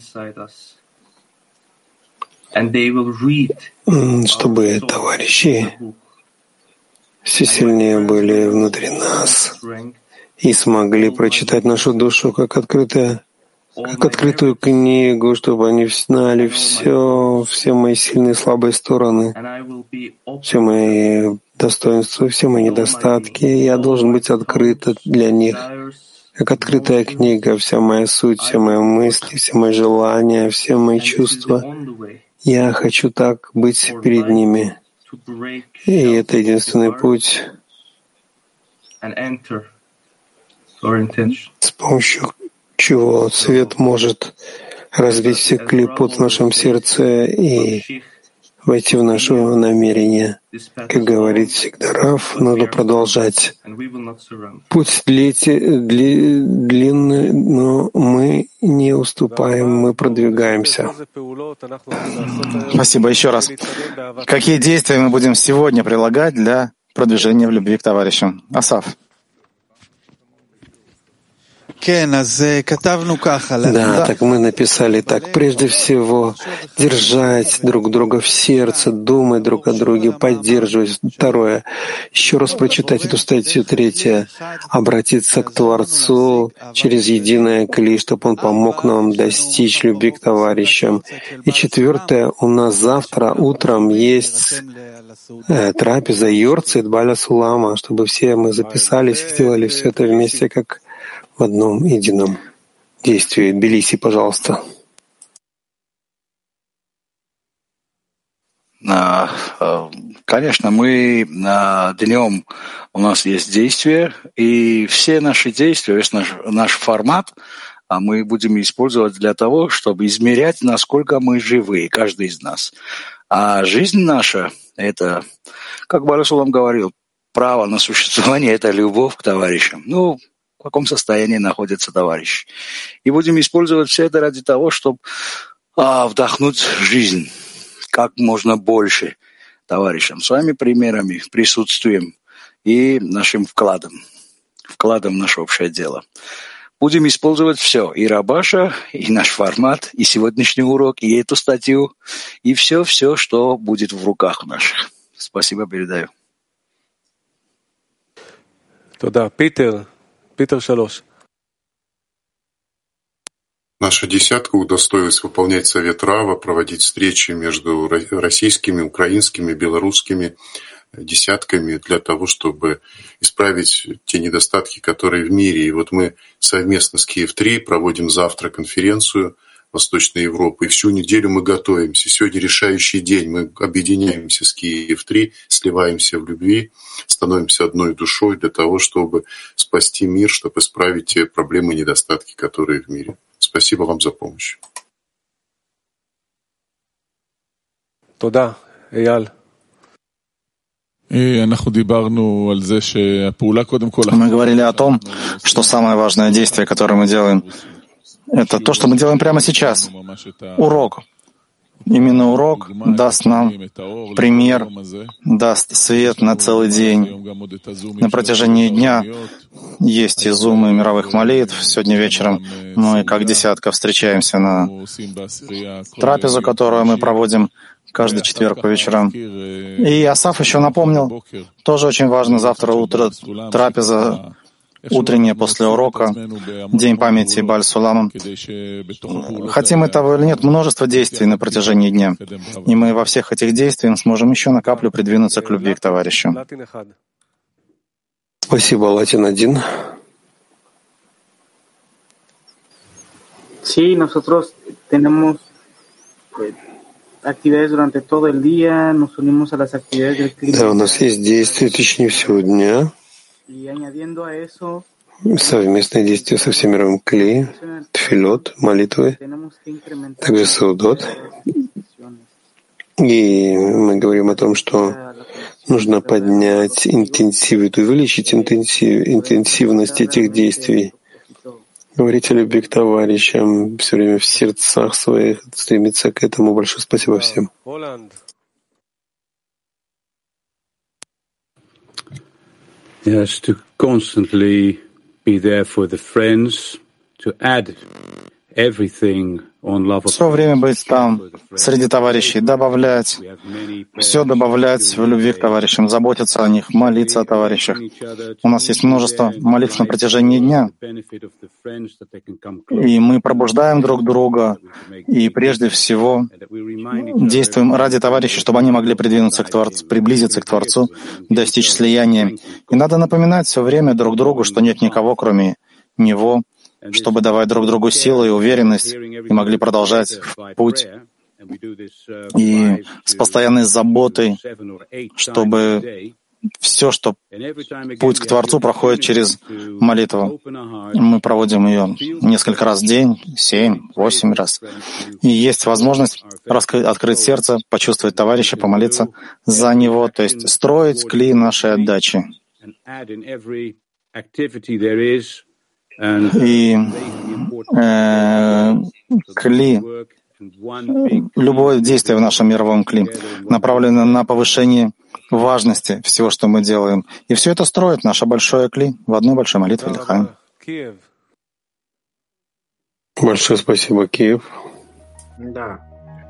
чтобы товарищи все сильнее были внутри нас и смогли прочитать нашу душу как открытую книгу, чтобы они знали все мои сильные и слабые стороны, все мои достоинства, все мои недостатки. Я должен быть открыт для них, как открытая книга, вся моя суть, все мои мысли, все мои желания, все мои чувства. Я хочу так быть перед ними. И это единственный путь, с помощью чего свет может разбить все клипот в нашем сердце и войти в наше намерение. Как говорит всегда Рав, надо продолжать. Путь длинный, но мы не уступаем, мы продвигаемся. Спасибо еще раз. Какие действия мы будем сегодня прилагать для продвижения в любви к товарищам? Асав. Да, так мы написали так. Прежде всего, держать друг друга в сердце, думать друг о друге, поддерживать. Второе, еще раз прочитать эту статью. Третье, обратиться к Творцу через единое Кли, чтобы Он помог нам достичь любви к товарищам. И четвертое, у нас завтра утром есть трапеза Йорцит Баля Сулама, чтобы все мы записались и сделали все это вместе, как в одном едином действии. Тбилиси, пожалуйста. Конечно, мы днем у нас есть действия, и все наши действия, весь наш формат мы будем использовать для того, чтобы измерять, насколько мы живы, каждый из нас. А жизнь наша — это, как Баля Сулам говорил, право на существование — это любовь к товарищам. Ну, в каком состоянии находится товарищ. И будем использовать все это ради того, чтобы вдохнуть жизнь как можно больше товарищам, своими примерами, присутствием и нашим вкладом в наше общее дело. Будем использовать все, и Рабаша, и наш формат, и сегодняшний урок, и эту статью, и все, что будет в руках наших. Спасибо, передаю. Тода. Питер 3. Наша десятка удостоилась выполнять совет Рава, проводить встречи между российскими, украинскими, белорусскими десятками для того, чтобы исправить те недостатки, которые в мире. И вот мы совместно с Киев-3 проводим завтра конференцию Восточной Европы. И всю неделю мы готовимся. Сегодня решающий день. Мы объединяемся с Киев-3, сливаемся в любви, становимся одной душой для того, чтобы спасти мир, чтобы исправить те проблемы и недостатки, которые в мире. Спасибо вам за помощь. Тода. Эйал. Мы говорили о том, что самое важное действие, которое мы делаем, это то, что мы делаем прямо сейчас. Урок. Именно урок даст нам пример, даст свет на целый день. На протяжении дня есть и зумы мировых молитв. Сегодня вечером мы, как десятка, встречаемся на трапезу, которую мы проводим каждый четверг по вечерам. И Асаф еще напомнил, тоже очень важно, завтра утро трапеза утренняя после урока, День памяти Бааль Суламам. Хотим этого или нет, множество действий на протяжении дня. И мы во всех этих действиях сможем еще на каплю придвинуться к любви к товарищу. Спасибо, Латин 1. Sí, nosotros tenemos actividades durante todo el día, nos unimos a las actividades del clima. Да, у нас есть действия в течение всего дня. Совместные действия со всемировым Кли, тфилот, молитвы, также саудот. И мы говорим о том, что нужно поднять интенсивность, увеличить интенсивность этих действий. Говорить о любви к товарищам, все время в сердцах своих, стремиться к этому. Большое спасибо всем. Yes, to constantly be there for the friends, to add everything on love of. Все время быть там, среди товарищей, добавлять, все добавлять в любви к товарищам, заботиться о них, молиться о товарищах. У нас есть множество молитв на протяжении дня, и мы пробуждаем друг друга, и прежде всего действуем ради товарищей, чтобы они могли придвинуться к Творцу, приблизиться к Творцу, достичь слияния. И надо напоминать все время друг другу, что нет никого, кроме Него, чтобы давать друг другу силу и уверенность, и могли продолжать в путь, и с постоянной заботой, чтобы все, что путь к Творцу проходит через молитву. Мы проводим ее несколько раз в день, 7-8 раз. И есть возможность открыть сердце, почувствовать товарища, помолиться за него, то есть строить клей нашей отдачи. И кли, любое действие в нашем мировом кли направлено на повышение важности всего, что мы делаем. И все это строит наше большое кли в одной большой молитве Лихаим. Большое спасибо, Киев. Да.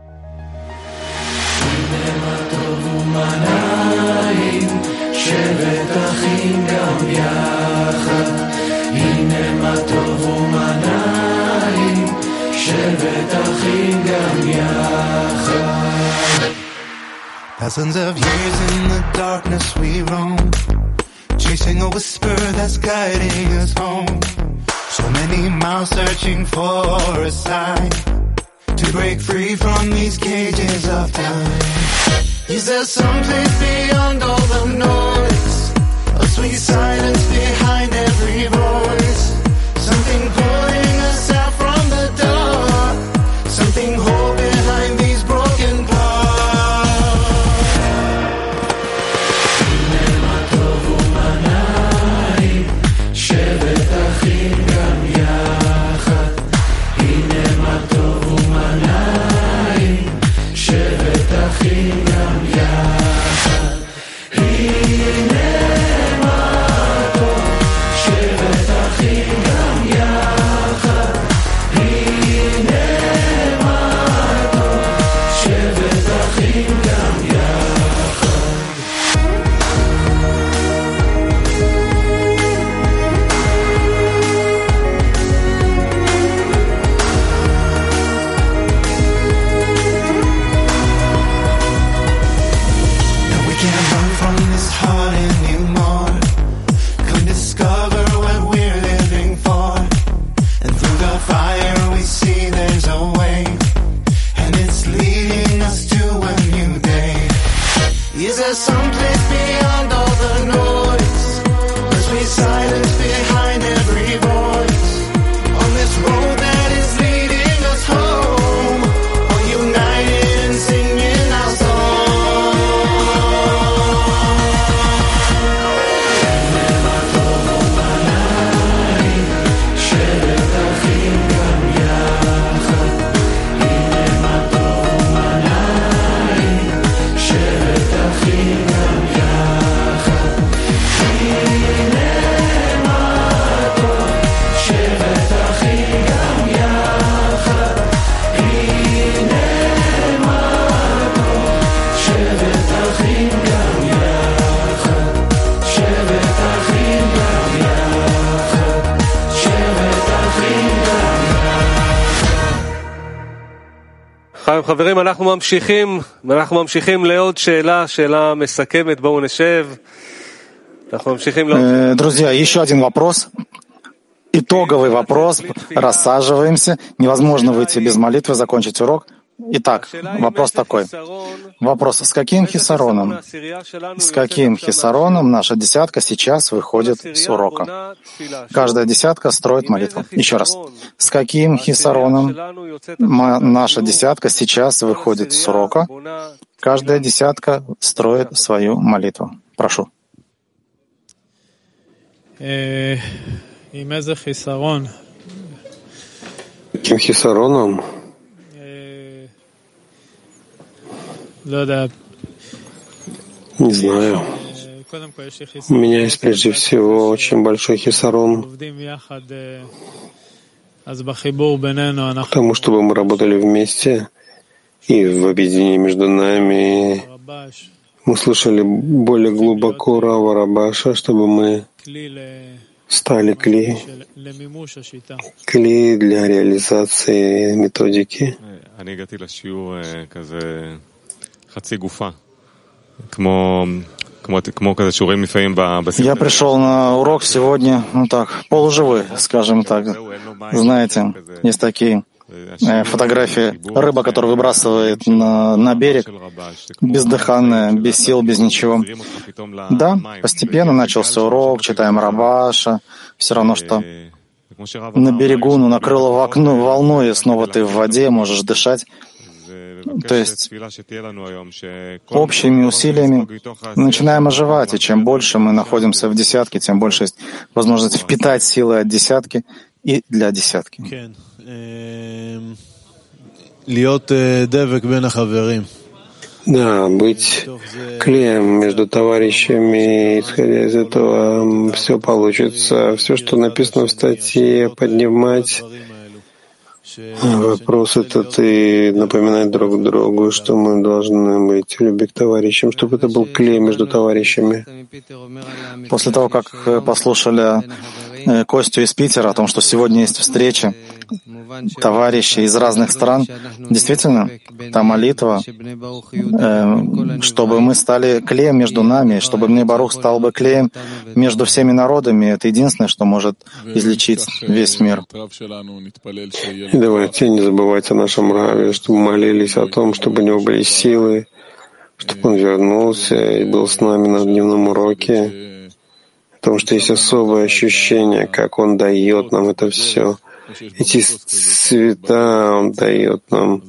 הנה מה טוב ומנעים, שבת אחים גם יחד. Thousands of years in the darkness we roam, chasing a whisper that's guiding us home. So many miles searching for a sign to break free from these cages of time. Is there some place beyond all the noise? A sweet silence behind every voice. Something pulling us out from the dark. Something whole behind these broken parts. חברים, אנחנו ממשיכים לעוד שאלה מסכמת, בואו נשב. אנחנו ממשיכים לעוד... Друзья, еще один вопрос. Итоговый вопрос. Рассаживаемся. Невозможно выйти без молитвы, закончить урок. Итак, вопрос такой. Вопрос, с каким хисароном? С каким хисароном наша десятка сейчас выходит с урока? Каждая десятка строит молитву. Еще раз. С каким хисароном наша десятка сейчас выходит с урока? Каждая десятка строит свою молитву. Прошу. Каким хисароном? Не знаю. У меня есть прежде всего очень большой хисарон к тому, чтобы мы работали вместе, и в объединении между нами мы слушали более глубоко Рава Рабаша, чтобы мы стали кли для реализации методики. Я пришел на урок сегодня, полуживой, скажем так. Знаете, есть такие фотографии рыба, которая выбрасывает на берег, бездыханная, без сил, без ничего. Да, постепенно начался урок, читаем Рабаша, все равно, что на берегу, накрыло волной, и снова ты в воде, можешь дышать. То есть общими усилиями начинаем оживать, и чем больше мы находимся в десятке, тем больше есть возможность впитать силы от десятки и для десятки. Да, быть клеем между товарищами, исходя из этого все получится. Все, что написано в статье, поднимать вопрос этот и напоминать друг другу, что мы должны быть в любви к товарищам, чтобы это был клей между товарищами. После того, как послушали Костю из Питера о том, что сегодня есть встреча товарищей из разных стран, действительно, та молитва, чтобы мы стали клеем между нами, чтобы Бней Барух стал бы клеем между всеми народами, это единственное, что может излечить весь мир. И давайте не забывайте о нашем Раве, чтобы мы молились о том, чтобы у него были силы, чтобы он вернулся и был с нами на дневном уроке, потому что есть особое ощущение, как он дает нам это все. Эти цвета он дает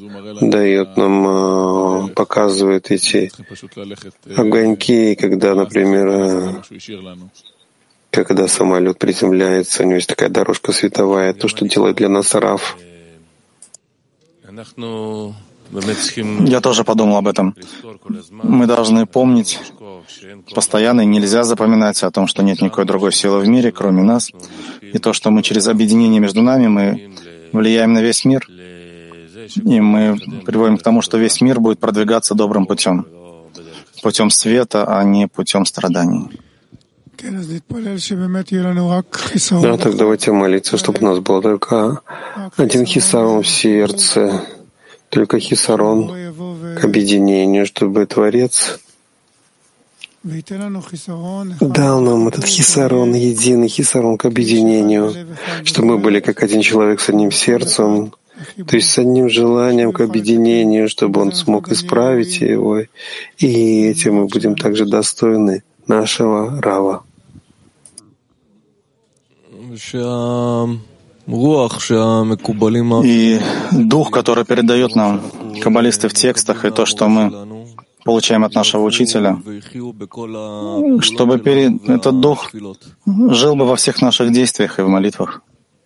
нам, показывает эти огоньки, когда, например, когда самолет приземляется, у него есть такая дорожка световая, то, что делает для нас Рав. Я тоже подумал об этом. Мы должны помнить постоянно, и нельзя запоминать о том, что нет никакой другой силы в мире, кроме нас, и то, что мы через объединение между нами, мы влияем на весь мир, и мы приводим к тому, что весь мир будет продвигаться добрым путем, путем света, а не путем страданий. Да, так давайте молиться, чтобы у нас был только один хисарон в сердце, только хисарон к объединению, чтобы Творец дал нам этот хисарон, единый хисарон к объединению, чтобы мы были как один человек с одним сердцем, то есть с одним желанием к объединению, чтобы он смог исправить его, и этим мы будем также достойны нашего Рава. И дух, который передают нам каббалисты в текстах, и то, что мы получаем от нашего учителя, чтобы этот дух жил бы во всех наших действиях и в молитвах.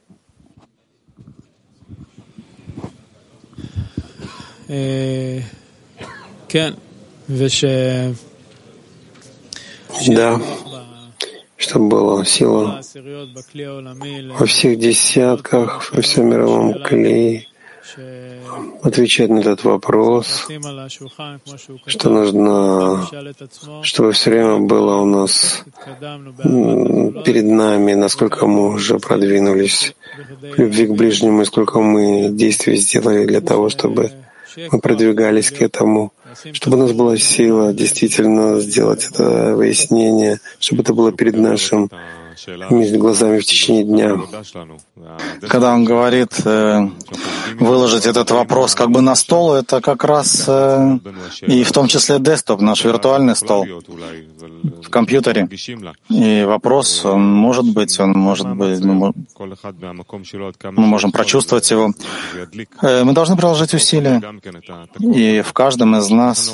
Да, чтобы была сила во всех десятках, во всем мировом клее, отвечать на этот вопрос, что нужно, чтобы все время было у нас перед нами, насколько мы уже продвинулись в любви к ближнему, и сколько мы действий сделали для того, чтобы мы продвигались к этому, чтобы у нас была сила действительно сделать это выяснение, чтобы это было перед нашими глазами в течение дня. Когда он говорит выложить этот вопрос как бы на стол, это как раз и в том числе десктоп, наш виртуальный стол в компьютере. И вопрос, он может быть, мы можем прочувствовать его. Мы должны приложить усилия, и в каждом из нас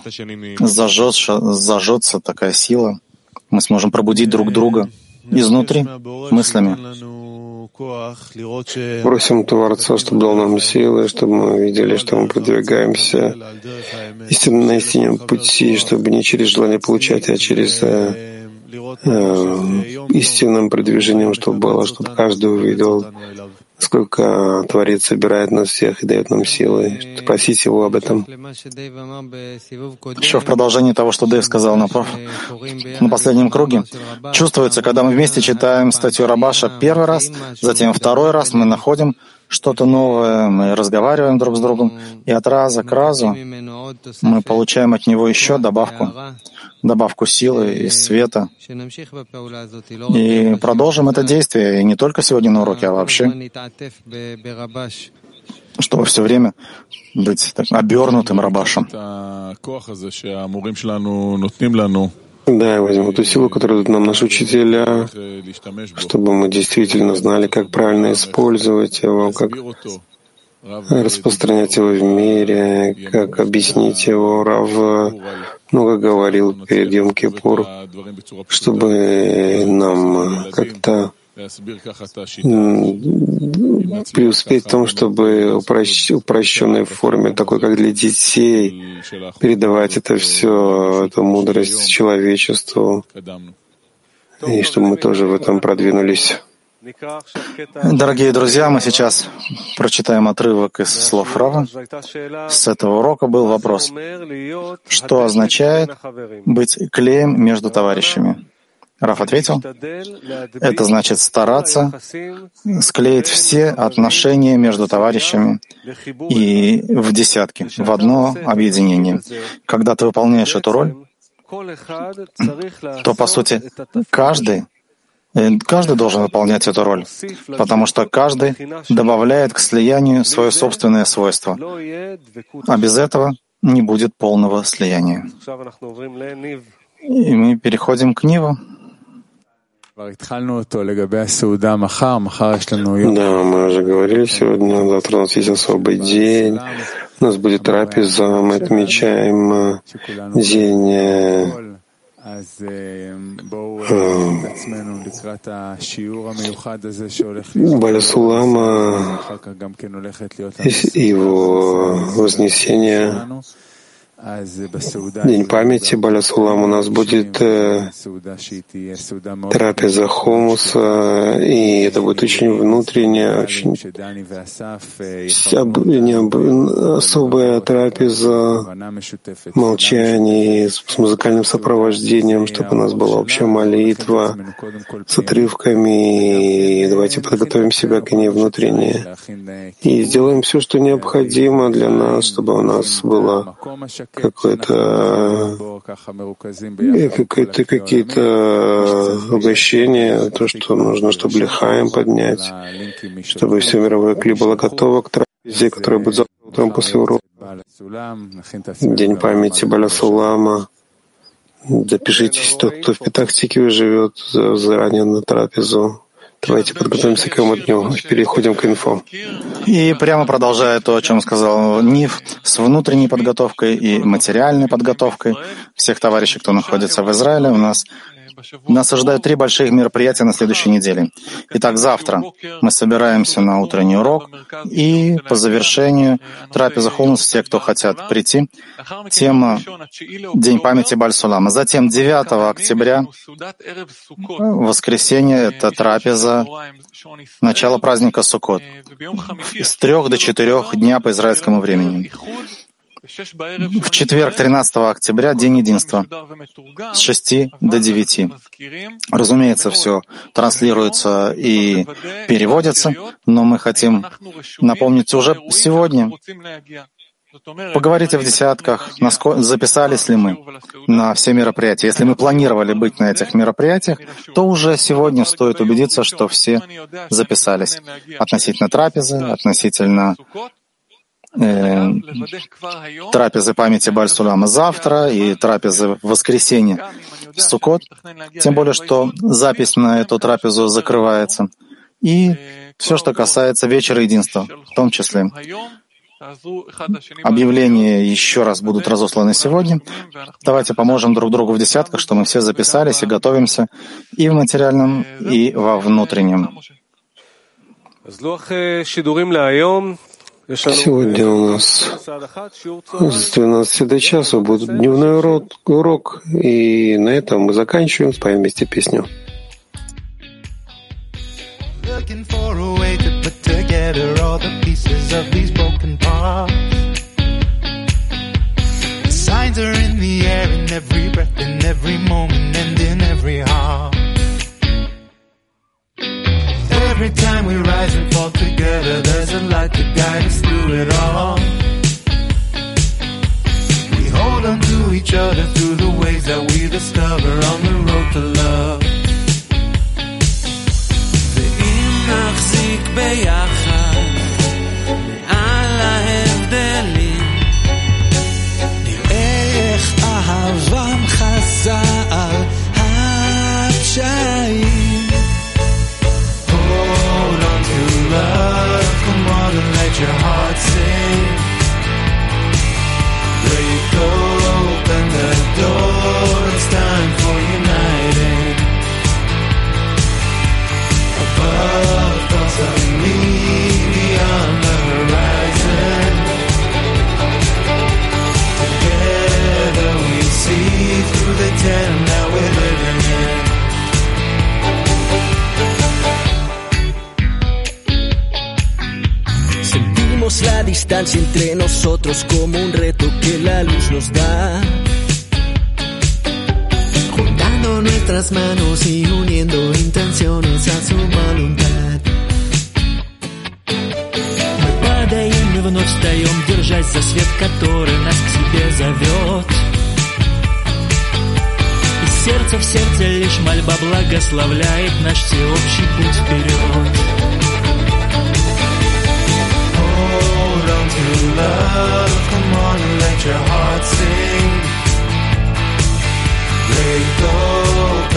зажжется такая сила. Мы сможем пробудить друг друга изнутри мыслями. Просим Творца, чтобы дал нам силы, чтобы мы видели, что мы продвигаемся истинно на истинном пути, чтобы не через желание получать, а через истинным продвижением, чтобы было, чтобы каждый увидел, сколько Творец собирает нас всех и дает нам силы. Спросить его об этом. Еще в продолжении того, что Дэйв сказал на последнем круге, чувствуется, когда мы вместе читаем статью Рабаша первый раз, затем второй раз мы находим что-то новое, мы разговариваем друг с другом, и от раза к разу мы получаем от него еще добавку силы и света. И продолжим это действие, и не только сегодня на уроке, а вообще, чтобы все время быть обернутым Рабашем. Да, я возьму ту силу, которую дают нам наши учителя, чтобы мы действительно знали, как правильно использовать его, как распространять его в мире, как объяснить его. Рав много говорил перед Йом-Кипур, чтобы нам как-то преуспеть в том, чтобы в упрощенной форме, такой как для детей, передавать это все, эту мудрость человечеству, и чтобы мы тоже в этом продвинулись. Дорогие друзья, мы сейчас прочитаем отрывок из слов Рава. С этого урока был вопрос, что означает быть клеем между товарищами. Рав ответил, это значит стараться склеить все отношения между товарищами и в десятки, в одно объединение. Когда ты выполняешь эту роль, то, по сути, каждый должен выполнять эту роль, потому что каждый добавляет к слиянию свое собственное свойство, а без этого не будет полного слияния. И мы переходим к Ниву. Да, мы уже говорили сегодня, завтра у нас есть особый день, у нас будет трапеза, мы отмечаем день Баля Сулама и его вознесения. День памяти Баля Сулам у нас будет трапеза хумуса, и это будет очень внутренняя, очень особая трапеза молчаний с музыкальным сопровождением, чтобы у нас была общая молитва с отрывками. И давайте подготовим себя к ней внутренне и сделаем все, что необходимо для нас, чтобы у нас было какие-то угощения, то, что нужно, чтобы лихаем поднять, чтобы все мировое кли было готово к трапезе, которая будет завтра утром после урока. День памяти Баля Сулама. Запишитесь, тот, кто в Петах-Тикве живет, заранее на трапезу. Давайте подготовимся к этому дню. Переходим к инфо. И прямо продолжая то, о чем сказал Нив, с внутренней подготовкой и материальной подготовкой всех товарищей, кто находится в Израиле, нас ожидают 3 больших мероприятия на следующей неделе. Итак, завтра мы собираемся на утренний урок, и по завершению трапезы хумус, те, кто хотят прийти, тема День памяти Баль Сулама. Затем 9 октября, воскресенье, это трапеза, начало праздника Суккот, с 3 до 4 дня по израильскому времени. В четверг, 13 октября, День единства, с 6 до 9. Разумеется, все транслируется и переводится, но мы хотим напомнить уже сегодня, Поговорите в десятках, записались ли мы на все мероприятия. Если мы планировали быть на этих мероприятиях, то уже сегодня стоит убедиться, что все записались. Относительно трапезы, относительно трапезы памяти Бааль-Сулама завтра и трапезы в воскресенье Суккот. Тем более, что запись на эту трапезу закрывается. И все, что касается вечера единства, в том числе. Объявления еще раз будут разосланы сегодня. Давайте поможем друг другу в десятках, что мы все записались и готовимся и в материальном, и во внутреннем. Сегодня у нас с 12 до часа будет дневной урок, и на этом мы заканчиваем. Споем вместе песню. Looking for a way to put together all the pieces of these broken parts. The signs are in the air, in every breath, in every moment, and in every heart. Every time we rise and fall together, there's a light to guide us through it all. We hold on to each other through the ways that we discover on the road to love. נחזיק ביחד מעל ההבדלים, נראה איך אהבם חסה על הפשעים. Hold on to love, come on and let your heart sing. Break open the door, it's time for uniting. Above, constantly beyond the horizon. Together we see through the tent that we're living in. Sentimos la distancia entre nosotros como un reto que la luz nos da. Juntando nuestras manos y uniendo intenciones a su voluntad. Мы падаем и вновь встаем, держась за свет, который нас к себе зовет. Из сердца в сердце лишь мольба благословляет наш всеобщий путь вперед. Hold on to love, come on and let your heart sing. Break open